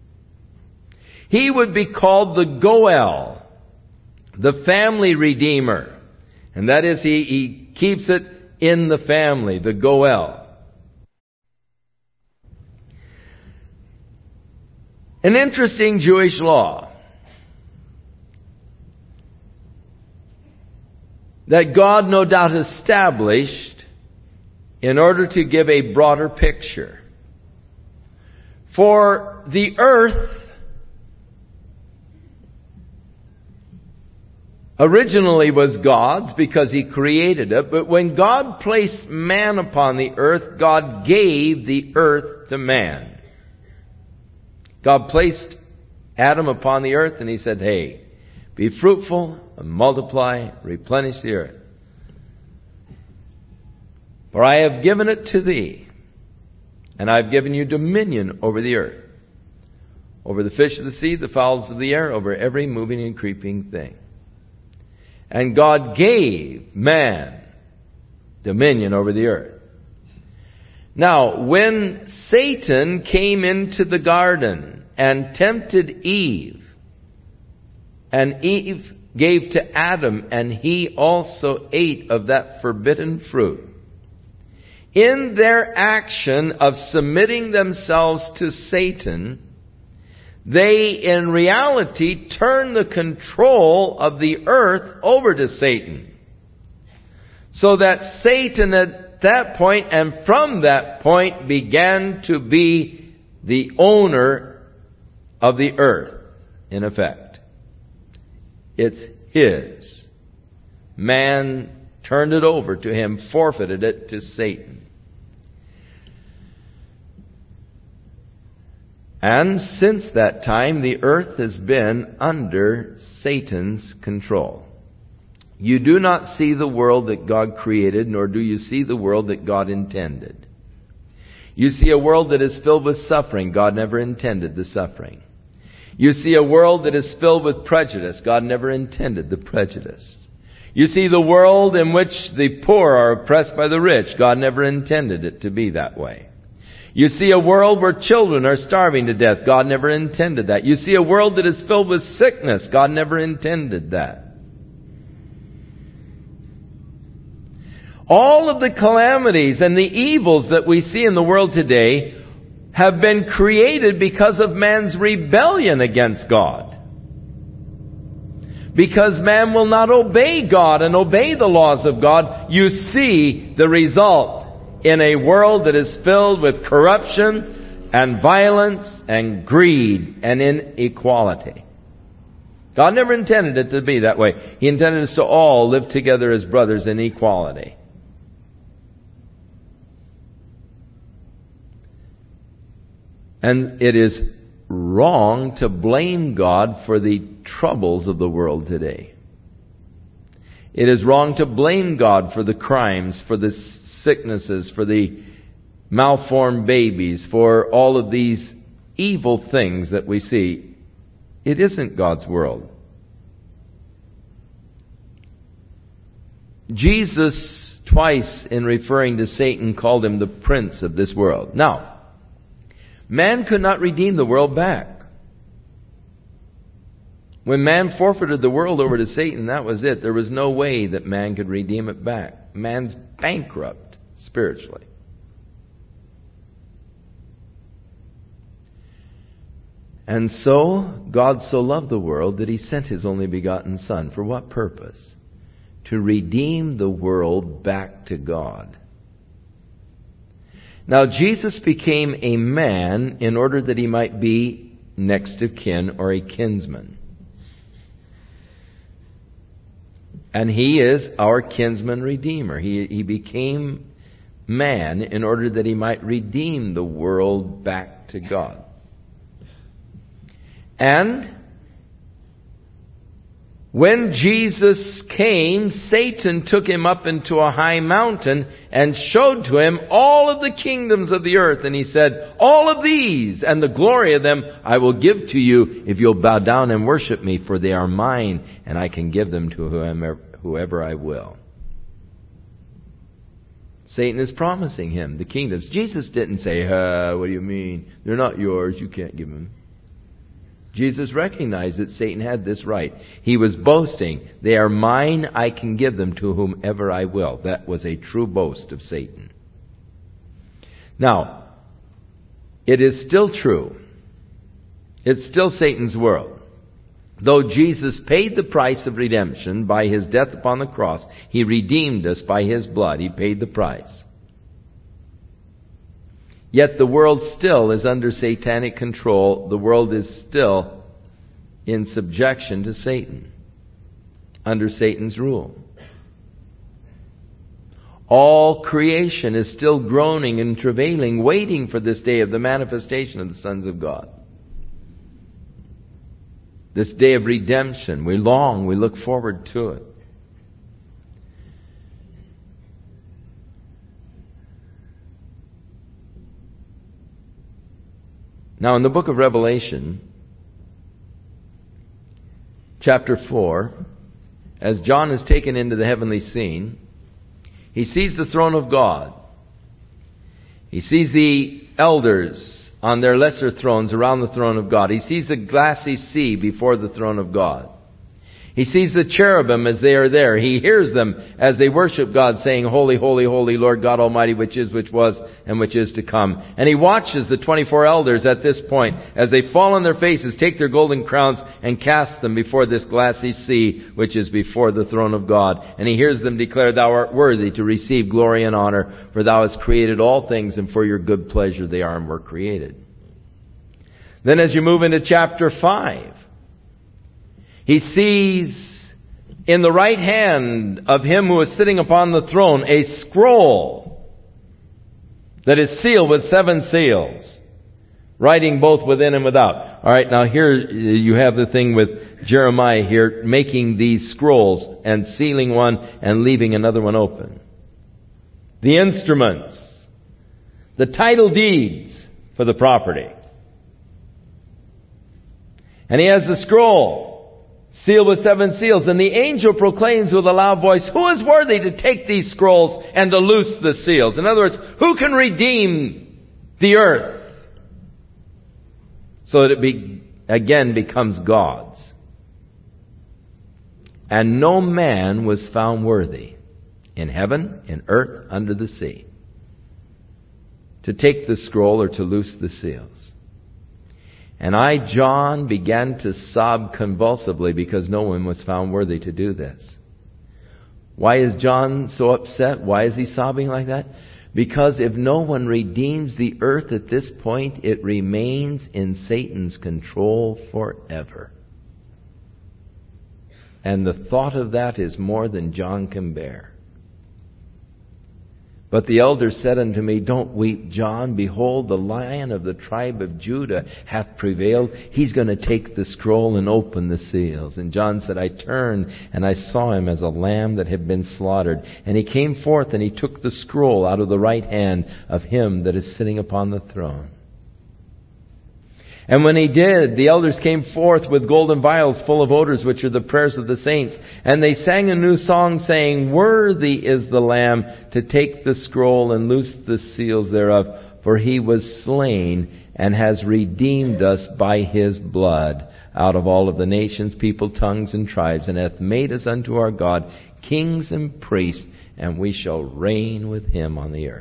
He would be called the Goel, the family redeemer. And that is, he, he keeps it in the family, the Goel. An interesting Jewish law that God no doubt established in order to give a broader picture. For the earth originally was God's because He created it, but when God placed man upon the earth, God gave the earth to man. God placed Adam upon the earth and He said, hey, be fruitful and multiply, replenish the earth. For I have given it to thee, and I have given you dominion over the earth, over the fish of the sea, the fowls of the air, over every moving and creeping thing. And God gave man dominion over the earth. Now, when Satan came into the garden and tempted Eve, and Eve gave to Adam, and he also ate of that forbidden fruit, in their action of submitting themselves to Satan, they in reality turned the control of the earth over to Satan. So that Satan at that point and from that point began to be the owner of the earth, in effect. It's his. Man turned it over to him, forfeited it to Satan. And since that time, the earth has been under Satan's control. You do not see the world that God created, nor do you see the world that God intended. You see a world that is filled with suffering. God never intended the suffering. You see a world that is filled with prejudice. God never intended the prejudice. You see the world in which the poor are oppressed by the rich. God never intended it to be that way. You see a world where children are starving to death. God never intended that. You see a world that is filled with sickness. God never intended that. All of the calamities and the evils that we see in the world today have been created because of man's rebellion against God. Because man will not obey God and obey the laws of God, you see the result in a world that is filled with corruption and violence and greed and inequality. God never intended it to be that way. He intended us to all live together as brothers in equality. And it is wrong to blame God for the troubles of the world today. It is wrong to blame God for the crimes, for the sicknesses, for the malformed babies, for all of these evil things that we see. It isn't God's world. Jesus, twice in referring to Satan, called him the prince of this world. Now, man could not redeem the world back. When man forfeited the world over to Satan, that was it. There was no way that man could redeem it back. Man's bankrupt spiritually. And so, God so loved the world that He sent His only begotten Son. For what purpose? To redeem the world back to God. Now, Jesus became a man in order that He might be next of kin or a kinsman. And He is our kinsman redeemer. He, he became man in order that He might redeem the world back to God. And when Jesus came, Satan took Him up into a high mountain and showed to Him all of the kingdoms of the earth. And He said, all of these and the glory of them I will give to you if you'll bow down and worship Me, for they are mine, and I can give them to whoever, whoever I will. Satan is promising him the kingdoms. Jesus didn't say, uh, what do you mean? They're not yours. You can't give them. Jesus recognized that Satan had this right. He was boasting, they are mine, I can give them to whomever I will. That was a true boast of Satan. Now, it is still true. It's still Satan's world. Though Jesus paid the price of redemption by His death upon the cross, He redeemed us by His blood. He paid the price. Yet the world still is under satanic control. The world is still in subjection to Satan, under Satan's rule. All creation is still groaning and travailing, waiting for this day of the manifestation of the sons of God. This day of redemption. We long, we look forward to it. Now, in the book of Revelation, chapter four, as John is taken into the heavenly scene, he sees the throne of God. He sees the elders on their lesser thrones around the throne of God. He sees the glassy sea before the throne of God. He sees the cherubim as they are there. He hears them as they worship God, saying, Holy, holy, holy, Lord God Almighty, which is, which was, and which is to come. And he watches the twenty-four elders at this point as they fall on their faces, take their golden crowns, and cast them before this glassy sea, which is before the throne of God. And he hears them declare, Thou art worthy to receive glory and honor, for Thou hast created all things, and for your good pleasure they are and were created. Then as you move into chapter five, he sees in the right hand of him who is sitting upon the throne a scroll that is sealed with seven seals, writing both within and without. All right, now here you have the thing with Jeremiah here, making these scrolls and sealing one and leaving another one open. The instruments, the title deeds for the property. And he has the scroll sealed with seven seals. And the angel proclaims with a loud voice, Who is worthy to take these scrolls and to loose the seals? In other words, who can redeem the earth so that it be, again becomes God's? And no man was found worthy in heaven, in earth, under the sea, to take the scroll or to loose the seals. And I, John, began to sob convulsively because no one was found worthy to do this. Why is John so upset? Why is he sobbing like that? Because if no one redeems the earth at this point, it remains in Satan's control forever. And the thought of that is more than John can bear. But the elders said unto me, Don't weep, John. Behold, the Lion of the tribe of Judah hath prevailed. He's going to take the scroll and open the seals. And John said, I turned, and I saw him as a lamb that had been slaughtered. And he came forth, and he took the scroll out of the right hand of him that is sitting upon the throne. And when he did, the elders came forth with golden vials full of odors, which are the prayers of the saints. And they sang a new song, saying, Worthy is the Lamb to take the scroll and loose the seals thereof. For he was slain and has redeemed us by his blood out of all of the nations, people, tongues, and tribes, and hath made us unto our God kings and priests, and we shall reign with him on the earth.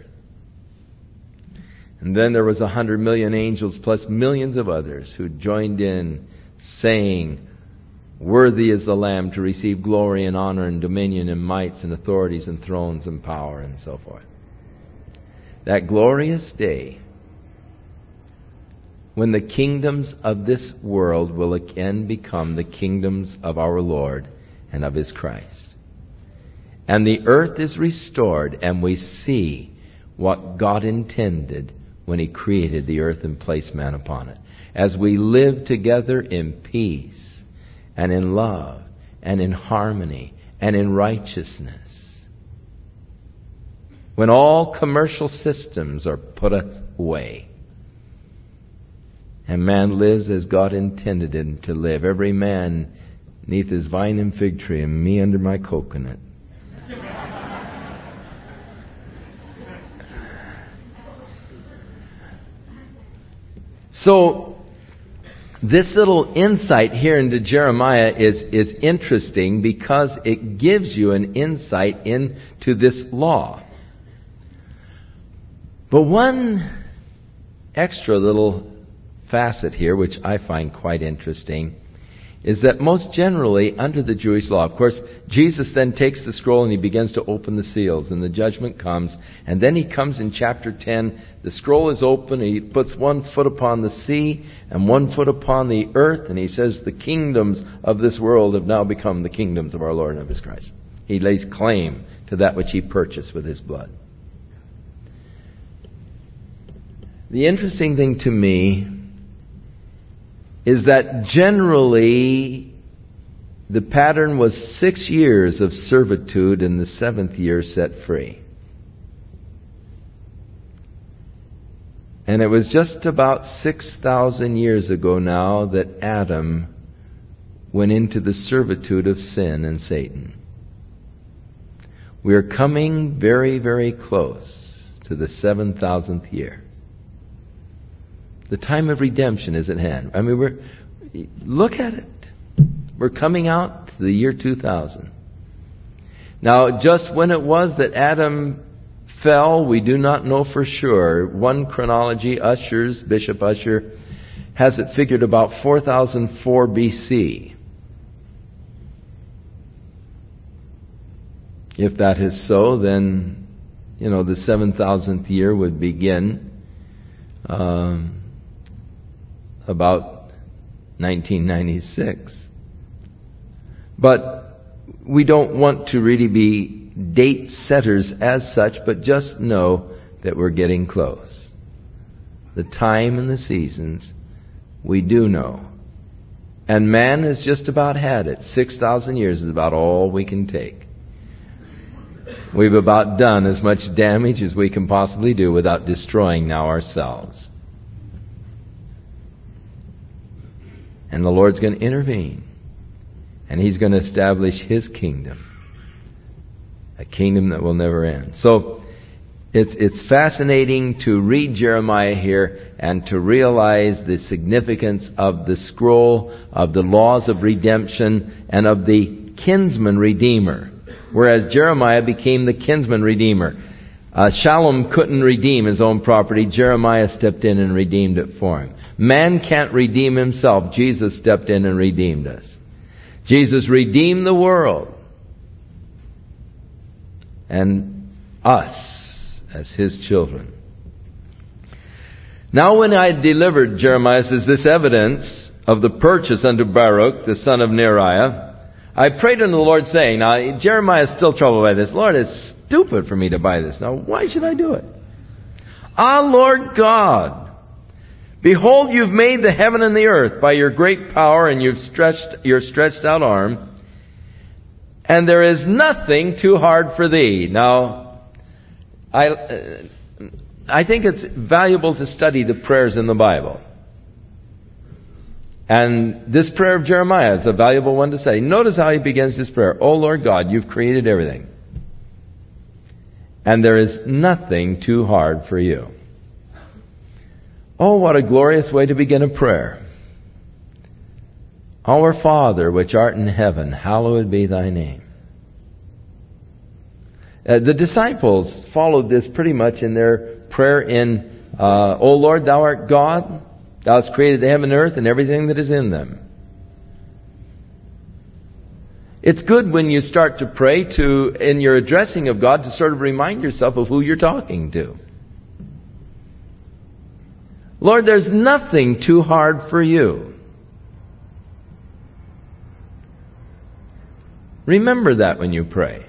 And then there was a hundred million angels plus millions of others who joined in saying, Worthy is the Lamb to receive glory and honor and dominion and mights and authorities and thrones and power and so forth. That glorious day when the kingdoms of this world will again become the kingdoms of our Lord and of His Christ. And the earth is restored, and we see what God intended when He created the earth and placed man upon it. As we live together in peace and in love and in harmony and in righteousness. When all commercial systems are put away and man lives as God intended him to live. Every man neath his vine and fig tree, and me under my coconut. So, this little insight here into Jeremiah is, is interesting because it gives you an insight into this law. But one extra little facet here, which I find quite interesting, is that most generally under the Jewish law, of course, Jesus then takes the scroll and He begins to open the seals, and the judgment comes. And then He comes in chapter ten, the scroll is open, He puts one foot upon the sea and one foot upon the earth, and He says the kingdoms of this world have now become the kingdoms of our Lord and of His Christ. He lays claim to that which He purchased with His blood. The interesting thing to me is that generally the pattern was six years of servitude and the seventh year set free. And it was just about six thousand years ago now that Adam went into the servitude of sin and Satan. We are coming very, very close to the seven thousandth year. The time of redemption is at hand. I mean, we're, look at it. We're coming out to the year two thousand. Now, just when it was that Adam fell, we do not know for sure. One chronology, Ushers, Bishop Usher, has it figured about four thousand four B C. If that is so, then, you know, the seven thousandth year would begin um, about nineteen ninety-six. But we don't want to really be date setters as such, but just know that we're getting close. The time and the seasons, we do know. And man has just about had it. six thousand years is about all we can take. We've about done as much damage as we can possibly do without destroying now ourselves. And the Lord's going to intervene. And He's going to establish His kingdom. A kingdom that will never end. So, it's, it's fascinating to read Jeremiah here and to realize the significance of the scroll, of the laws of redemption, and of the kinsman redeemer. Whereas Jeremiah became the kinsman redeemer. Uh, Shalom couldn't redeem his own property. Jeremiah stepped in and redeemed it for him. Man can't redeem himself. Jesus stepped in and redeemed us. Jesus redeemed the world. And us as His children. Now when I delivered Jeremiah, says this evidence of the purchase unto Baruch, the son of Neriah, I prayed unto the Lord, saying, now Jeremiah is still troubled by this. Lord, it's stupid for me to buy this. Now why should I do it? Ah, Lord God, behold, you've made the heaven and the earth by your great power, and you've stretched your stretched out arm, and there is nothing too hard for thee. Now, I, uh, I think it's valuable to study the prayers in the Bible. And this prayer of Jeremiah is a valuable one to study. Notice how he begins his prayer. O Lord God, you've created everything. And there is nothing too hard for you. Oh, what a glorious way to begin a prayer. Our Father, which art in heaven, hallowed be thy name. Uh, the disciples followed this pretty much in their prayer in, uh, O Lord, thou art God. Thou hast created the heaven and earth and everything that is in them. It's good when you start to pray to, in your addressing of God, to sort of remind yourself of who you're talking to. Lord, there's nothing too hard for you. Remember that when you pray.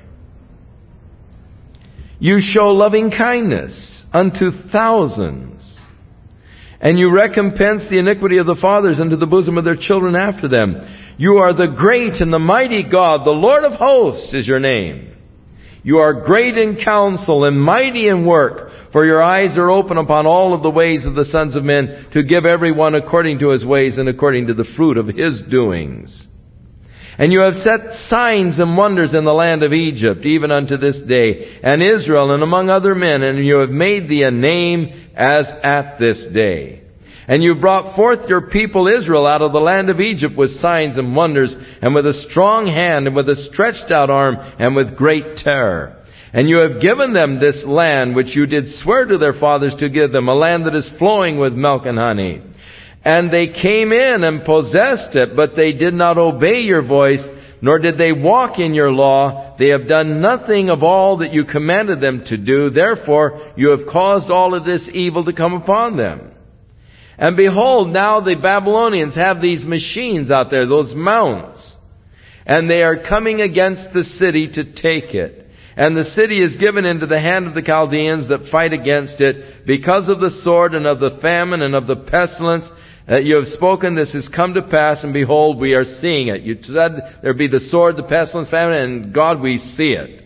You show loving kindness unto thousands, and you recompense the iniquity of the fathers unto the bosom of their children after them. You are the great and the mighty God, the Lord of hosts is your name. You are great in counsel and mighty in work, for your eyes are open upon all of the ways of the sons of men, to give every one according to his ways and according to the fruit of his doings. And you have set signs and wonders in the land of Egypt, even unto this day, and Israel, and among other men, and you have made thee a name as at this day. And you brought forth your people Israel out of the land of Egypt with signs and wonders, and with a strong hand, and with a stretched out arm, and with great terror. And you have given them this land which you did swear to their fathers to give them, a land that is flowing with milk and honey. And they came in and possessed it, but they did not obey your voice, nor did they walk in your law. They have done nothing of all that you commanded them to do. Therefore, you have caused all of this evil to come upon them. And behold, now the Babylonians have these machines out there, those mounts. And they are coming against the city to take it. And the city is given into the hand of the Chaldeans that fight against it, because of the sword and of the famine and of the pestilence. That you have spoken, this has come to pass, and behold, we are seeing it. You said there be the sword, the pestilence, famine, and God, we see it.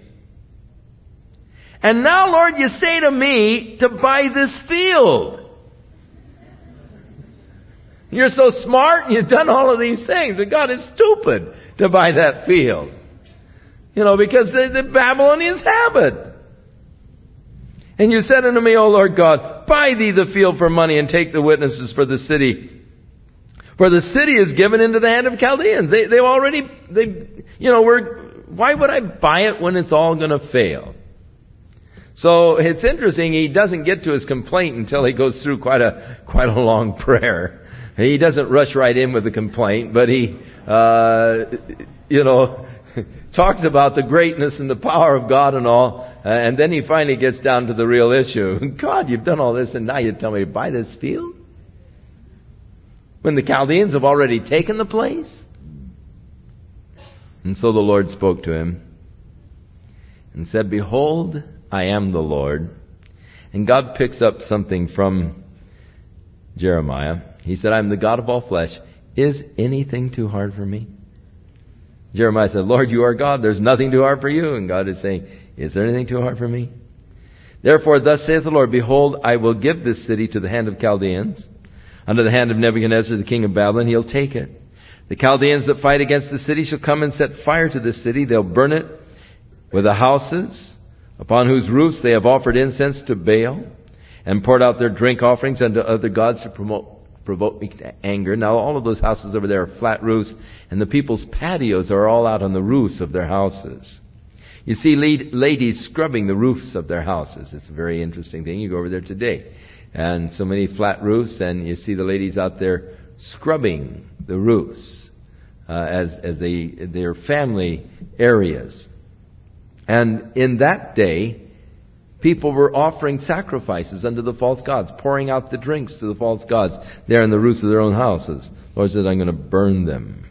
And now, Lord, you say to me to buy this field. You're so smart, and you've done all of these things, but God is stupid to buy that field. You know, because the, the Babylonians have it. And you said unto me, O Lord God, buy thee the field for money, and take the witnesses for the city. For the city is given into the hand of Chaldeans. They, they've already, they, you know, we're, why would I buy it when it's all going to fail? So it's interesting, he doesn't get to his complaint until he goes through quite a, quite a long prayer. He doesn't rush right in with the complaint, but he, uh, you know, talks about the greatness and the power of God and all. Uh, and then he finally gets down to the real issue. God, you've done all this and now you tell me to buy this field? When the Chaldeans have already taken the place? And so the Lord spoke to him and said, behold, I am the Lord. And God picks up something from Jeremiah. He said, I am the God of all flesh. Is anything too hard for me? Jeremiah said, Lord, you are God. There's nothing too hard for you. And God is saying, is there anything too hard for me? Therefore, thus saith the Lord, behold, I will give this city to the hand of Chaldeans, under the hand of Nebuchadnezzar, the king of Babylon. He'll take it. The Chaldeans that fight against the city shall come and set fire to this city. They'll burn it with the houses, upon whose roofs they have offered incense to Baal, and poured out their drink offerings unto other gods to promote, provoke me to anger. Now all of those houses over there are flat roofs, and the people's patios are all out on the roofs of their houses. You see ladies scrubbing the roofs of their houses. It's a very interesting thing. You go over there today, and so many flat roofs, and you see the ladies out there scrubbing the roofs uh, as as they their family areas. And in that day, people were offering sacrifices unto the false gods, pouring out the drinks to the false gods there in the roofs of their own houses. The Lord said, I'm going to burn them.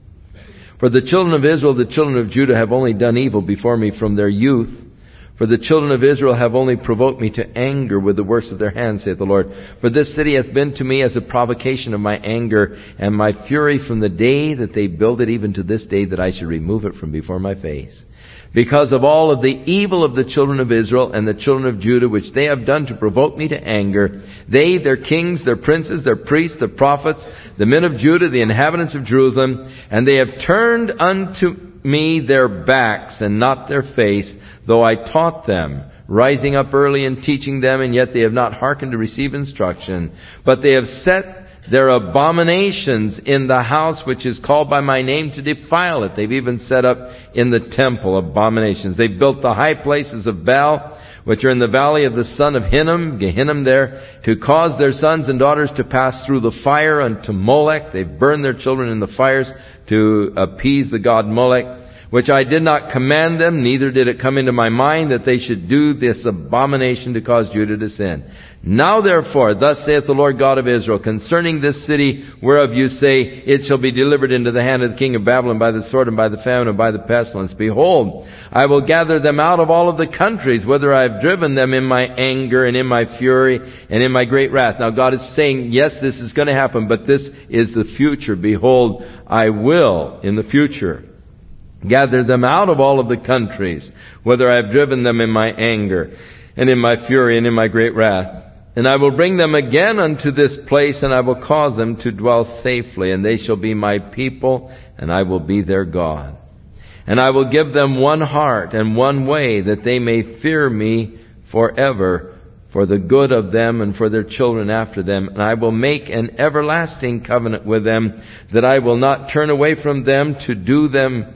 For the children of Israel, the children of Judah have only done evil before me from their youth. For the children of Israel have only provoked me to anger with the works of their hands, saith the Lord. For this city hath been to me as a provocation of my anger and my fury from the day that they built it, even to this day, that I should remove it from before my face. Because of all of the evil of the children of Israel and the children of Judah, which they have done to provoke me to anger, they, their kings, their princes, their priests, their prophets, the men of Judah, the inhabitants of Jerusalem, and they have turned unto me their backs and not their face, though I taught them, rising up early and teaching them, and yet they have not hearkened to receive instruction. But they have set their abominations in the house which is called by my name to defile it. They've even set up in the temple abominations. They've built the high places of Baal, which are in the valley of the son of Hinnom, Gehinnom there, to cause their sons and daughters to pass through the fire unto Molech. They've burned their children in the fires to appease the god Molech, which I did not command them, neither did it come into my mind that they should do this abomination to cause Judah to sin. Now therefore, thus saith the Lord God of Israel, concerning this city whereof you say, it shall be delivered into the hand of the king of Babylon by the sword and by the famine and by the pestilence. Behold, I will gather them out of all of the countries, whither I have driven them in my anger and in my fury and in my great wrath. Now God is saying, yes, this is going to happen, but this is the future. Behold, I will, in the future, gather them out of all of the countries, whither I have driven them in my anger and in my fury and in my great wrath. And I will bring them again unto this place, and I will cause them to dwell safely, and they shall be my people, and I will be their God. And I will give them one heart and one way, that they may fear me forever, for the good of them and for their children after them. And I will make an everlasting covenant with them, that I will not turn away from them to do them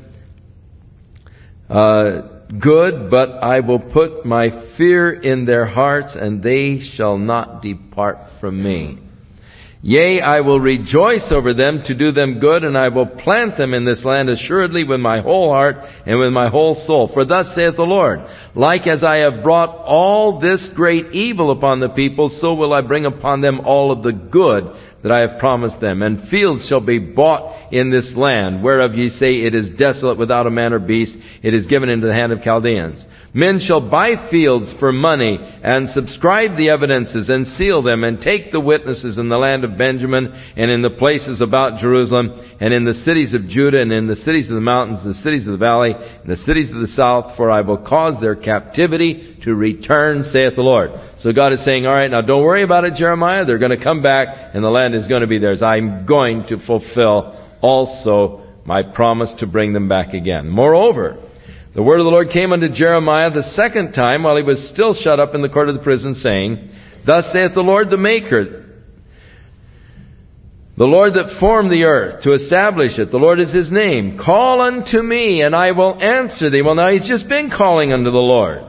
uh good, but I will put my fear in their hearts, and they shall not depart from me. Yea, I will rejoice over them to do them good, and I will plant them in this land assuredly with my whole heart and with my whole soul. For thus saith the Lord, like as I have brought all this great evil upon the people, so will I bring upon them all of the good that I have promised them. And fields shall be bought in this land, whereof ye say it is desolate without a man or beast. It is given into the hand of Chaldeans. Men shall buy fields for money, and subscribe the evidences, and seal them, and take the witnesses in the land of Benjamin, and in the places about Jerusalem, and in the cities of Judah, and in the cities of the mountains, the cities of the valley, and the cities of the south, for I will cause their captivity to return, saith the Lord. So God is saying, all right, now don't worry about it, Jeremiah. They're going to come back, and the land is going to be theirs. I'm going to fulfill also my promise to bring them back again. Moreover, The word of the Lord came unto Jeremiah the second time while he was still shut up in the court of the prison, saying, Thus saith the Lord the Maker, the Lord that formed the earth to establish it. The Lord is His name. Call unto me, and I will answer thee. Well, now He's just been calling unto the Lord.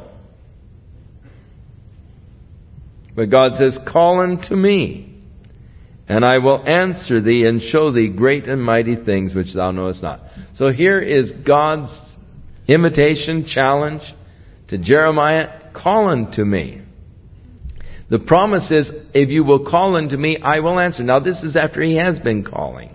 But God says, Call unto me, and I will answer thee, and show thee great and mighty things which thou knowest not. So here is God's invitation, challenge to Jeremiah, Call unto me. The promise is, if you will call unto me, I will answer. Now this is after He has been calling.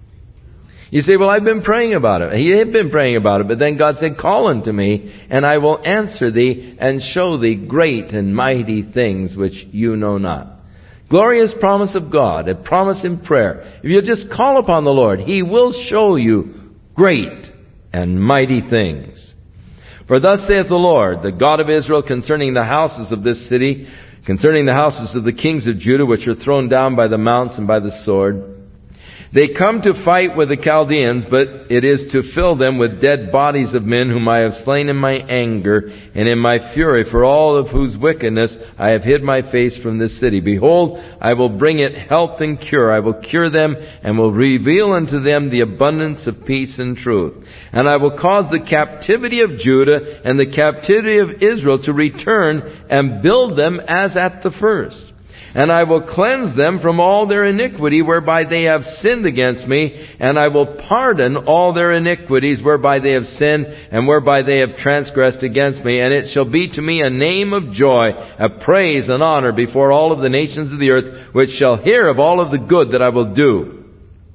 You say, well, I've been praying about it. He had been praying about it, but then God said, Call unto me, and I will answer thee, and show thee great and mighty things which you know not. Glorious promise of God, a promise in prayer. If you just call upon the Lord, He will show you great and mighty things. For thus saith the Lord, the God of Israel, concerning the houses of this city, concerning the houses of the kings of Judah, which are thrown down by the mounts and by the sword. They come to fight with the Chaldeans, but it is to fill them with dead bodies of men whom I have slain in my anger and in my fury, for all of whose wickedness I have hid my face from this city. Behold, I will bring it health and cure. I will cure them and will reveal unto them the abundance of peace and truth. And I will cause the captivity of Judah and the captivity of Israel to return and build them as at the first. And I will cleanse them from all their iniquity whereby they have sinned against me, and I will pardon all their iniquities whereby they have sinned and whereby they have transgressed against me. And it shall be to me a name of joy, a praise and honor before all of the nations of the earth, which shall hear of all of the good that I will do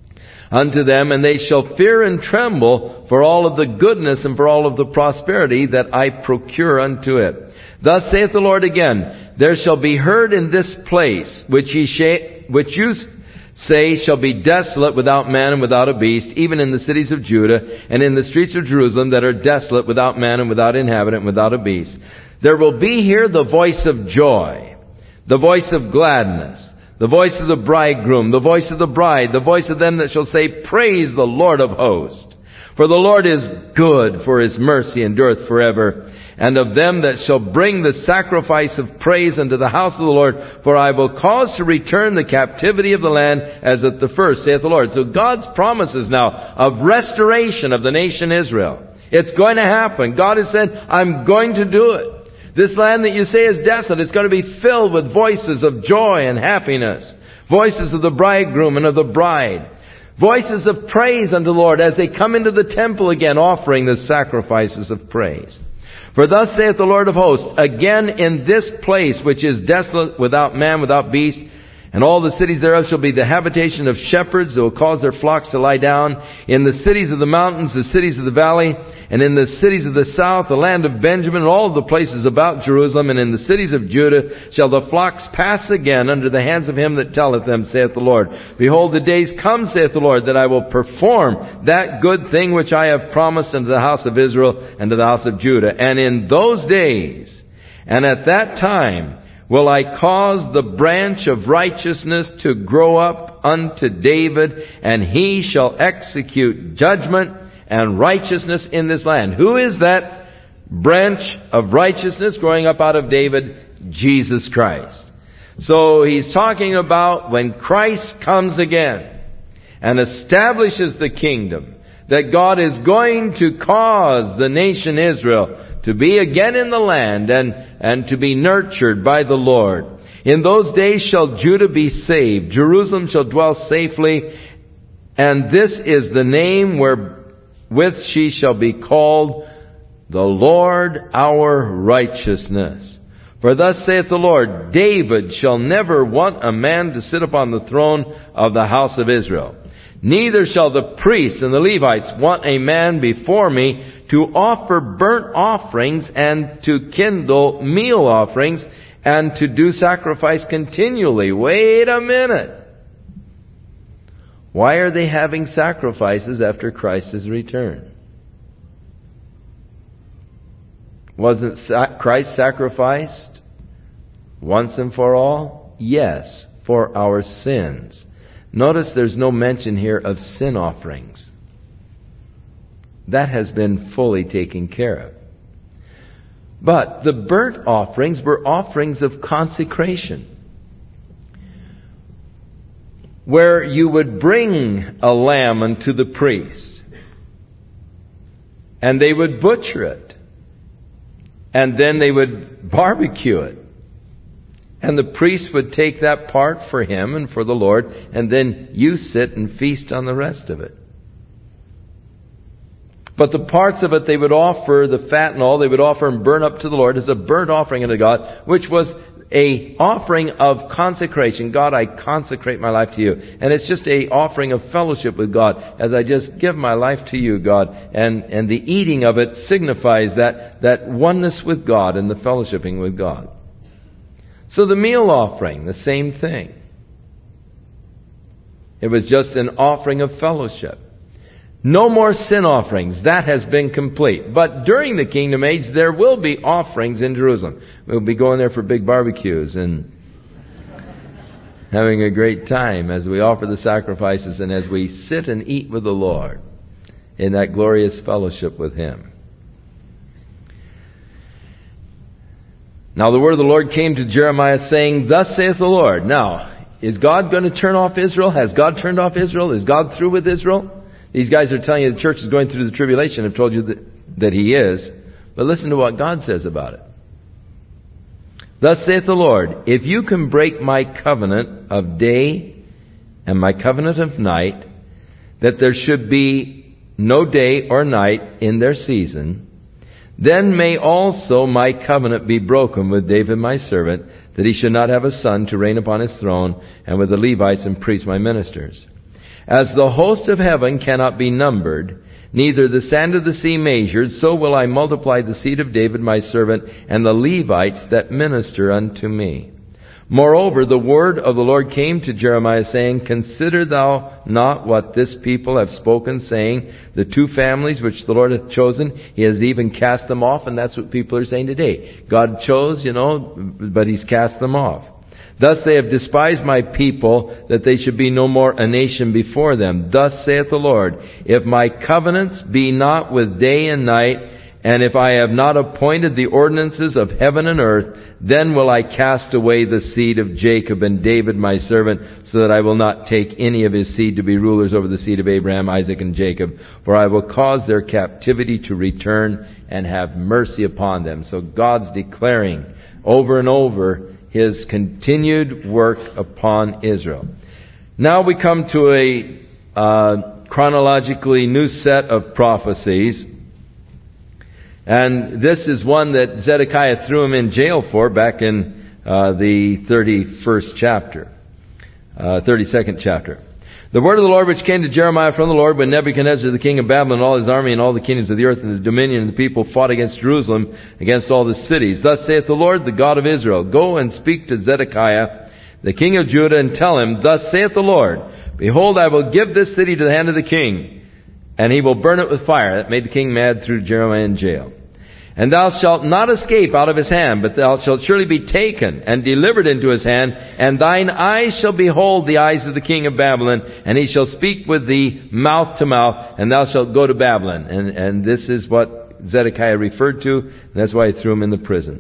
unto them, and they shall fear and tremble for all of the goodness and for all of the prosperity that I procure unto it. Thus saith the Lord again, There shall be heard in this place, which ye sh- which you say shall be desolate without man and without a beast, even in the cities of Judah and in the streets of Jerusalem that are desolate without man and without inhabitant and without a beast. There will be here the voice of joy, the voice of gladness, the voice of the bridegroom, the voice of the bride, the voice of them that shall say, Praise the Lord of hosts. For the Lord is good, for His mercy endureth forever. And of them that shall bring the sacrifice of praise unto the house of the Lord, for I will cause to return the captivity of the land as at the first, saith the Lord. So God's promises now of restoration of the nation Israel. It's going to happen. God has said, I'm going to do it. This land that you say is desolate, it's going to be filled with voices of joy and happiness. Voices of the bridegroom and of the bride. Voices of praise unto the Lord as they come into the temple again, offering the sacrifices of praise. For thus saith the Lord of hosts, again in this place which is desolate without man, without beast, and all the cities thereof shall be the habitation of shepherds that will cause their flocks to lie down. In the cities of the mountains, the cities of the valley, and in the cities of the south, the land of Benjamin, and all of the places about Jerusalem, and in the cities of Judah, shall the flocks pass again under the hands of him that telleth them, saith the Lord. Behold, the days come, saith the Lord, that I will perform that good thing which I have promised unto the house of Israel and to the house of Judah. And in those days, and at that time, will I cause the branch of righteousness to grow up unto David, and he shall execute judgment and righteousness in this land. Who is that branch of righteousness growing up out of David? Jesus Christ. So he's talking about when Christ comes again and establishes the kingdom, that God is going to cause the nation Israel to be again in the land and, and to be nurtured by the Lord. In those days shall Judah be saved. Jerusalem shall dwell safely. And this is the name wherewith she shall be called, the Lord our righteousness. For thus saith the Lord, David shall never want a man to sit upon the throne of the house of Israel. Neither shall the priests and the Levites want a man before me to offer burnt offerings and to kindle meal offerings and to do sacrifice continually. Wait a minute. Why are they having sacrifices after Christ has returned? Wasn't Christ sacrificed once and for all? Yes, for our sins. Notice there's no mention here of sin offerings. That has been fully taken care of. But the burnt offerings were offerings of consecration, where you would bring a lamb unto the priest, and they would butcher it, and then they would barbecue it. And the priest would take that part for him and for the Lord, and then you sit and feast on the rest of it. But the parts of it they would offer, the fat and all, they would offer and burn up to the Lord as a burnt offering unto God, which was a offering of consecration. God, I consecrate my life to you. And it's just a offering of fellowship with God, as I just give my life to you, God. And, and the eating of it signifies that, that oneness with God and the fellowshipping with God. So the meal offering, the same thing. It was just an offering of fellowship. No more sin offerings. That has been complete. But during the kingdom age, there will be offerings in Jerusalem. We'll be going there for big barbecues and having a great time as we offer the sacrifices and as we sit and eat with the Lord in that glorious fellowship with Him. Now the word of the Lord came to Jeremiah saying, Thus saith the Lord. Now, is God going to turn off Israel? Has God turned off Israel? Is God through with Israel? These guys are telling you the church is going through the tribulation. I've told you that, that He is. But listen to what God says about it. Thus saith the Lord, If you can break my covenant of day and my covenant of night, that there should be no day or night in their season, then may also my covenant be broken with David my servant, that he should not have a son to reign upon his throne, and with the Levites and priests my ministers. As the host of heaven cannot be numbered, neither the sand of the sea measured, so will I multiply the seed of David my servant, and the Levites that minister unto me. Moreover, the word of the Lord came to Jeremiah, saying, Consider thou not what this people have spoken, saying, The two families which the Lord hath chosen, He has even cast them off. And that's what people are saying today. God chose, you know, but He's cast them off. Thus they have despised my people, that they should be no more a nation before them. Thus saith the Lord, If my covenants be not with day and night, and if I have not appointed the ordinances of heaven and earth, then will I cast away the seed of Jacob and David my servant, so that I will not take any of his seed to be rulers over the seed of Abraham, Isaac, and Jacob. For I will cause their captivity to return and have mercy upon them. So God's declaring over and over His continued work upon Israel. Now we come to a uh, chronologically new set of prophecies. And this is one that Zedekiah threw him in jail for back in uh, the thirty-first chapter, uh, thirty-second chapter. The word of the Lord which came to Jeremiah from the Lord when Nebuchadnezzar the king of Babylon and all his army and all the kingdoms of the earth and the dominion of the people fought against Jerusalem, against all the cities. Thus saith the Lord, the God of Israel, Go and speak to Zedekiah, the king of Judah, and tell him, Thus saith the Lord, Behold, I will give this city to the hand of the king, and he will burn it with fire. That made the king mad, threw Jeremiah in jail. And thou shalt not escape out of his hand, but thou shalt surely be taken and delivered into his hand, and thine eyes shall behold the eyes of the king of Babylon, and he shall speak with thee mouth to mouth, and thou shalt go to Babylon. And, and this is what Zedekiah referred to, and that's why he threw him in the prison.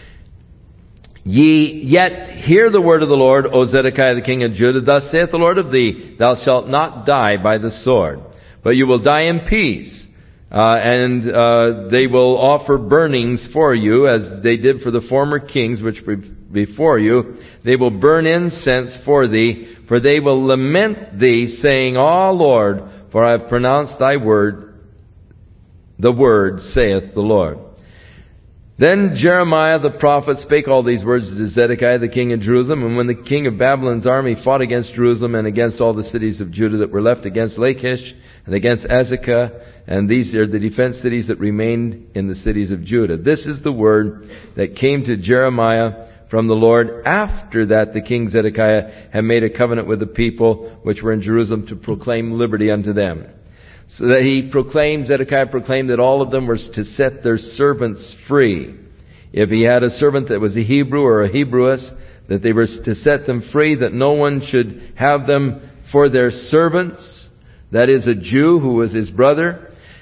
Ye yet hear the word of the Lord, O Zedekiah the king of Judah. Thus saith the Lord of thee, Thou shalt not die by the sword, but you will die in peace. Uh, and uh, they will offer burnings for you, as they did for the former kings which were before you. They will burn incense for thee, for they will lament thee, saying, Ah, Lord, for I have pronounced thy word, the word, saith the Lord. Then Jeremiah the prophet spake all these words to Zedekiah the king of Jerusalem. And when the king of Babylon's army fought against Jerusalem and against all the cities of Judah that were left, against Lachish and against Azekah, and these are the defense cities that remained in the cities of Judah. This is the word that came to Jeremiah from the Lord after that the king Zedekiah had made a covenant with the people which were in Jerusalem to proclaim liberty unto them. So that he proclaimed, Zedekiah proclaimed that all of them were to set their servants free. If he had a servant that was a Hebrew or a Hebrewess, that they were to set them free, that no one should have them for their servants. That is, a Jew who was his brother.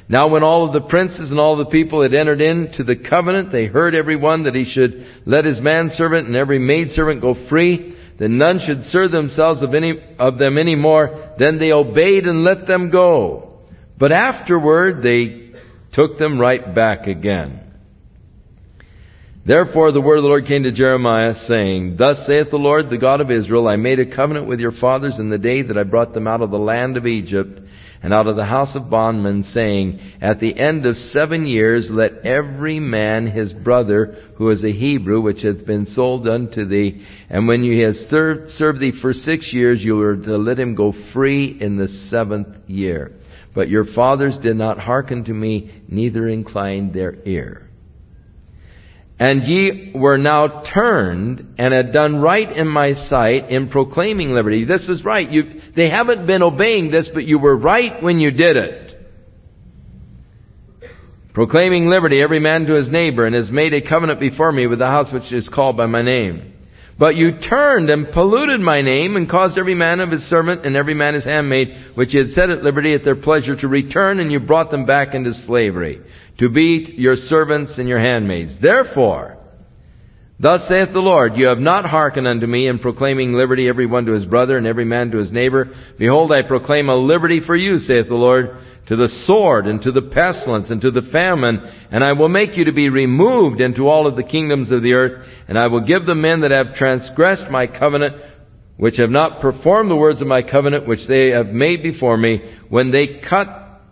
Now when all of the princes and all the people had entered into the covenant, they heard every one that he should let his manservant and every maidservant go free, that none should serve themselves of any of them any more. Then they obeyed and let them go. But afterward they took them right back again. Therefore the word of the Lord came to Jeremiah, saying, Thus saith the Lord, the God of Israel, I made a covenant with your fathers in the day that I brought them out of the land of Egypt, and out of the house of bondmen, saying, At the end of seven years let every man his brother, who is a Hebrew, which hath been sold unto thee, and when he has served, served thee for six years, you are to let him go free in the seventh year. But your fathers did not hearken to me, neither inclined their ear. And ye were now turned, and had done right in my sight in proclaiming liberty. This was right. You, they haven't been obeying this, but you were right when you did it. Proclaiming liberty, every man to his neighbor, and has made a covenant before me with the house which is called by my name. But you turned and polluted my name, and caused every man of his servant and every man his handmaid, which he had set at liberty at their pleasure, to return, and you brought them back into slavery, to be your servants and your handmaids. Therefore, thus saith the Lord, you have not hearkened unto me in proclaiming liberty, every one to his brother and every man to his neighbor. Behold, I proclaim a liberty for you, saith the Lord, to the sword and to the pestilence and to the famine, and I will make you to be removed into all of the kingdoms of the earth, and I will give the men that have transgressed my covenant, which have not performed the words of my covenant, which they have made before me, when they cut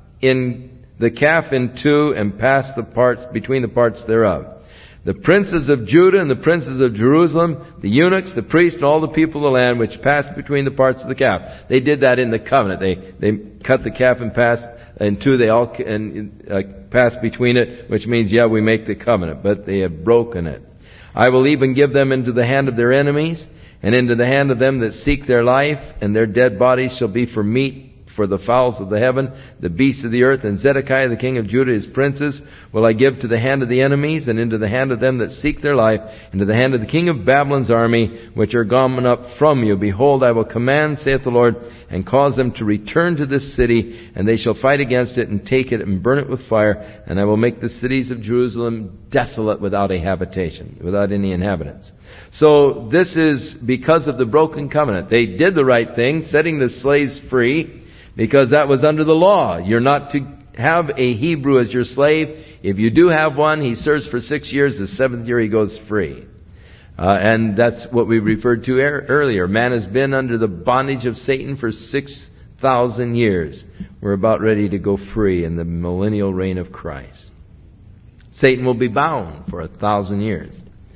in the calf in two, and pass the parts between the parts thereof. The princes of Judah and the princes of Jerusalem, the eunuchs, the priests, and all the people of the land, which passed between the parts of the calf. They did that in the covenant. They they cut the calf and passed in two. They all and uh, passed between it, which means, yeah, we make the covenant, but they have broken it. I will even give them into the hand of their enemies, and into the hand of them that seek their life, and their dead bodies shall be for meat for the fowls of the heaven, the beasts of the earth. And Zedekiah the king of Judah, his princes, will I give to the hand of the enemies, and into the hand of them that seek their life, and to the hand of the king of Babylon's army, which are gone up from you. Behold, I will command, saith the Lord, and cause them to return to this city, and they shall fight against it, and take it, and burn it with fire, and I will make the cities of Jerusalem desolate without a habitation, without any inhabitants. So this is because of the broken covenant. They did the right thing, setting the slaves free, because that was under the law. You're not to have a Hebrew as your slave. If you do have one, he serves for six years. The seventh year he goes free. Uh, and that's what we referred to er- earlier. Man has been under the bondage of Satan for six thousand years. We're about ready to go free in the millennial reign of Christ. Satan will be bound for a thousand years.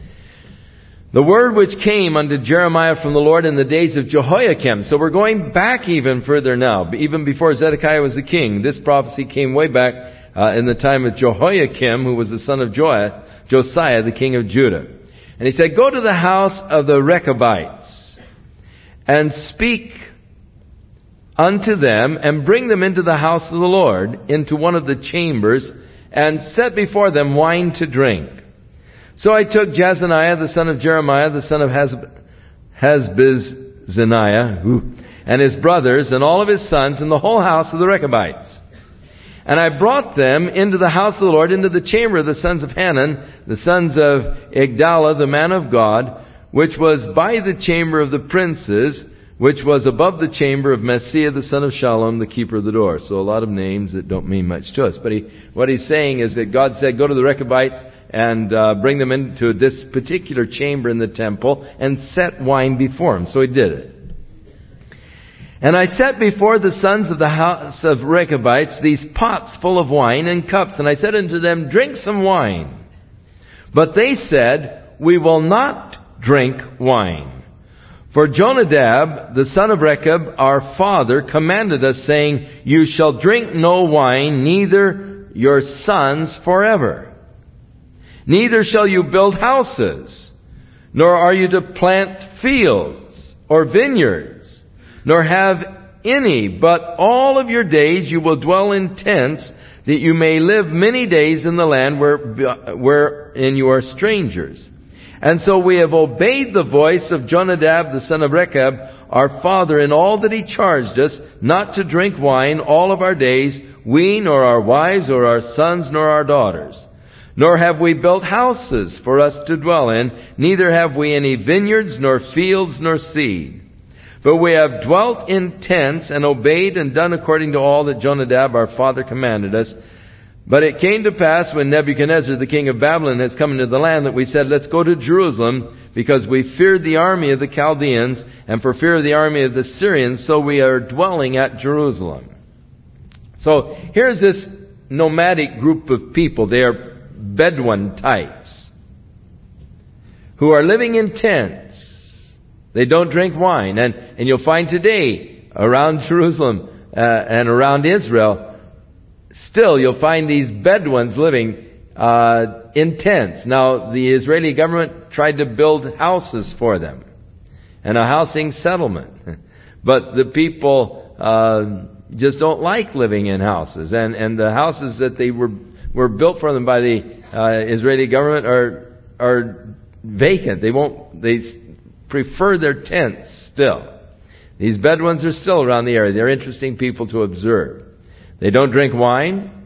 The word which came unto Jeremiah from the Lord in the days of Jehoiakim. So we're going back even further now. Even before Zedekiah was the king. This prophecy came way back uh, in the time of Jehoiakim, who was the son of jo- Josiah, the king of Judah. And he said, Go to the house of the Rechabites, and speak unto them, and bring them into the house of the Lord, into one of the chambers, and set before them wine to drink. So I took Jezaniah, the son of Jeremiah, the son of Hasbizaniah, and his brothers, and all of his sons, and the whole house of the Rechabites. And I brought them into the house of the Lord, into the chamber of the sons of Hanan, the sons of Igdalah, the man of God, which was by the chamber of the princes, which was above the chamber of Messiah, the son of Shallum, the keeper of the door. So a lot of names that don't mean much to us. But he, what he's saying is that God said, Go to the Rechabites, and uh, bring them into this particular chamber in the temple, and set wine before him. So he did it. And I set before the sons of the house of Rechabites these pots full of wine and cups. And I said unto them, Drink some wine. But they said, We will not drink wine. For Jonadab, the son of Rechab, our father, commanded us, saying, You shall drink no wine, neither your sons forever. Neither shall you build houses, nor are you to plant fields or vineyards, nor have any, but all of your days you will dwell in tents, that you may live many days in the land where, wherein you are strangers. And so we have obeyed the voice of Jonadab, the son of Rechab, our father, in all that he charged us, not to drink wine all of our days, we, nor our wives, or our sons, nor our daughters. Nor have we built houses for us to dwell in, neither have we any vineyards, nor fields, nor seed. But we have dwelt in tents, and obeyed and done according to all that Jonadab our father commanded us. But it came to pass, when Nebuchadnezzar the king of Babylon has come into the land, that we said, let's go to Jerusalem, because we feared the army of the Chaldeans, and for fear of the army of the Syrians, so we are dwelling at Jerusalem. So here's this nomadic group of people. They are Bedouin types who are living in tents. They don't drink wine. And, and you'll find today around Jerusalem uh, and around Israel, still you'll find these Bedouins living uh, in tents. Now, the Israeli government tried to build houses for them and a housing settlement. But the people uh, just don't like living in houses. And, and the houses that they were were built for them by the uh, Israeli government are are vacant. They won't. They prefer their tents still. These Bedouins are still around the area. They're interesting people to observe. They don't drink wine,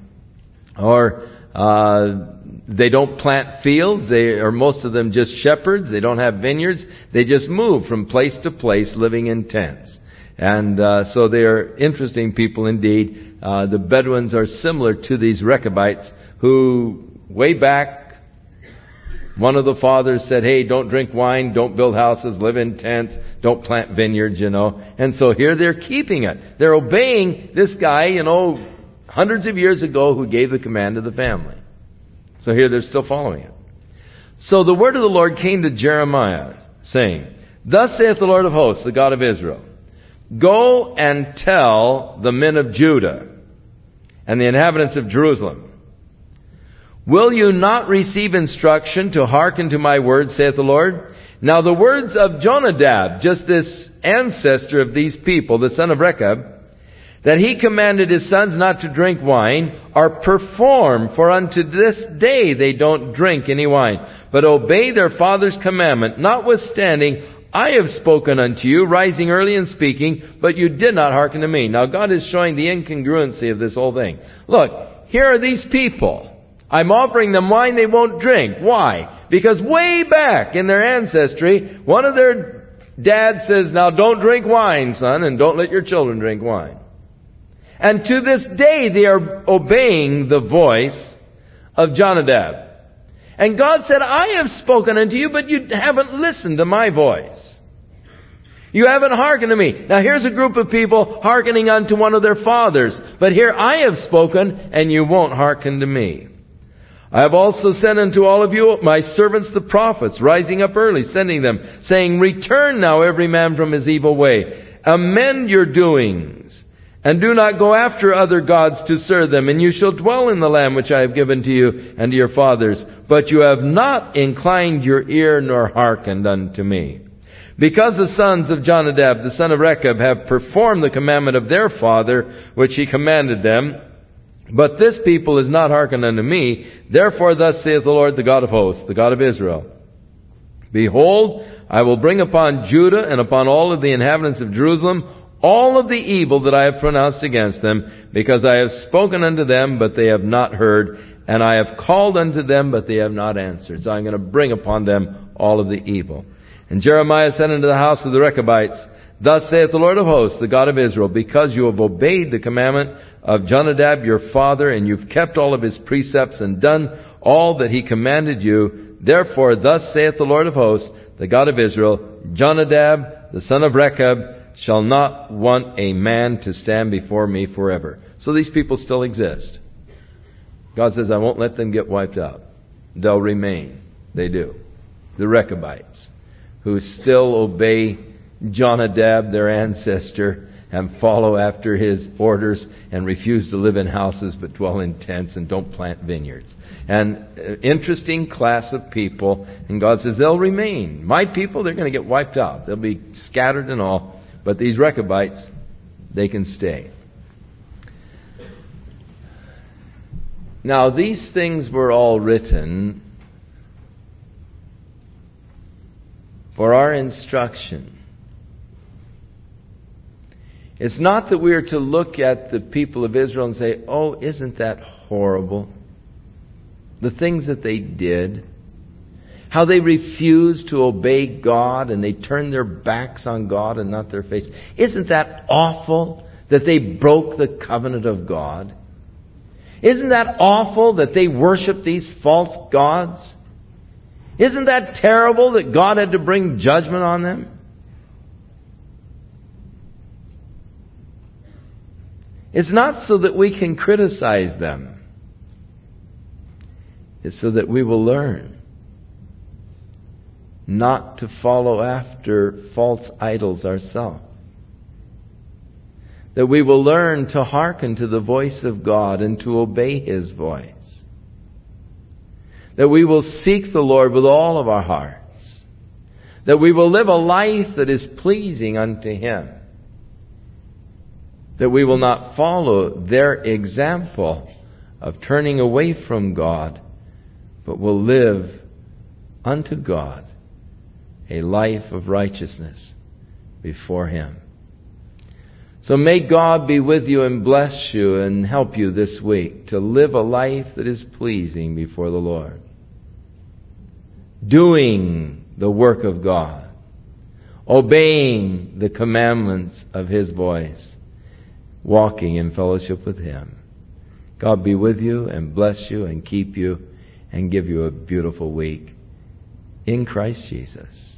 or uh, they don't plant fields. They are most of them just shepherds. They don't have vineyards. They just move from place to place, living in tents. And uh, so they are interesting people indeed. Uh, the Bedouins are similar to these Rechabites who, way back, one of the fathers said, hey, don't drink wine, don't build houses, live in tents, don't plant vineyards, you know. And so here they're keeping it. They're obeying this guy, you know, hundreds of years ago who gave the command to the family. So here they're still following it. So the word of the Lord came to Jeremiah, saying, thus saith the Lord of hosts, the God of Israel, go and tell the men of Judah and the inhabitants of Jerusalem, will you not receive instruction to hearken to my words, saith the Lord? Now the words of Jonadab, just this ancestor of these people, the son of Rechab, that he commanded his sons not to drink wine, are performed, for unto this day they don't drink any wine, but obey their father's commandment. Notwithstanding, I have spoken unto you, rising early and speaking, but you did not hearken to me. Now God is showing the incongruency of this whole thing. Look, here are these people. I'm offering them wine they won't drink. Why? Because way back in their ancestry, one of their dads says, now don't drink wine, son, and don't let your children drink wine. And to this day they are obeying the voice of Jonadab. And God said, I have spoken unto you, but you haven't listened to my voice. You haven't hearkened to me. Now here's a group of people hearkening unto one of their fathers. But here I have spoken, and you won't hearken to me. I have also sent unto all of you my servants the prophets, rising up early, sending them, saying, return now every man from his evil way. Amend your doings, and do not go after other gods to serve them, and you shall dwell in the land which I have given to you and to your fathers. But you have not inclined your ear nor hearkened unto me. Because the sons of Jonadab, the son of Rechab, have performed the commandment of their father, which he commanded them, but this people is not hearkened unto me, therefore thus saith the Lord, the God of hosts, the God of Israel, behold, I will bring upon Judah and upon all of the inhabitants of Jerusalem all of the evil that I have pronounced against them, because I have spoken unto them, but they have not heard, and I have called unto them, but they have not answered. So I'm going to bring upon them all of the evil. And Jeremiah said unto the house of the Rechabites, thus saith the Lord of hosts, the God of Israel, because you have obeyed the commandment of Jonadab your father, and you've kept all of his precepts and done all that he commanded you, therefore thus saith the Lord of hosts, the God of Israel, Jonadab, the son of Rechab, shall not want a man to stand before me forever. So these people still exist. God says, I won't let them get wiped out. They'll remain. They do. The Rechabites, who still obey Jonadab, their ancestor, and follow after his orders and refuse to live in houses but dwell in tents and don't plant vineyards. And uh, interesting class of people. And God says, they'll remain. My people, they're going to get wiped out. They'll be scattered and all. But these Rechabites, they can stay. Now, these things were all written for our instruction. It's not that we are to look at the people of Israel and say, oh, isn't that horrible? The things that they did. How they refused to obey God and they turned their backs on God and not their face. Isn't that awful that they broke the covenant of God? Isn't that awful that they worship these false gods? Isn't that terrible that God had to bring judgment on them? It's not so that we can criticize them. It's so that we will learn not to follow after false idols ourselves. That we will learn to hearken to the voice of God and to obey His voice. That we will seek the Lord with all of our hearts. That we will live a life that is pleasing unto Him. That we will not follow their example of turning away from God, but will live unto God a life of righteousness before Him. So may God be with you and bless you and help you this week to live a life that is pleasing before the Lord. Doing the work of God. Obeying the commandments of His voice. Walking in fellowship with Him. God be with you and bless you and keep you and give you a beautiful week in Christ Jesus.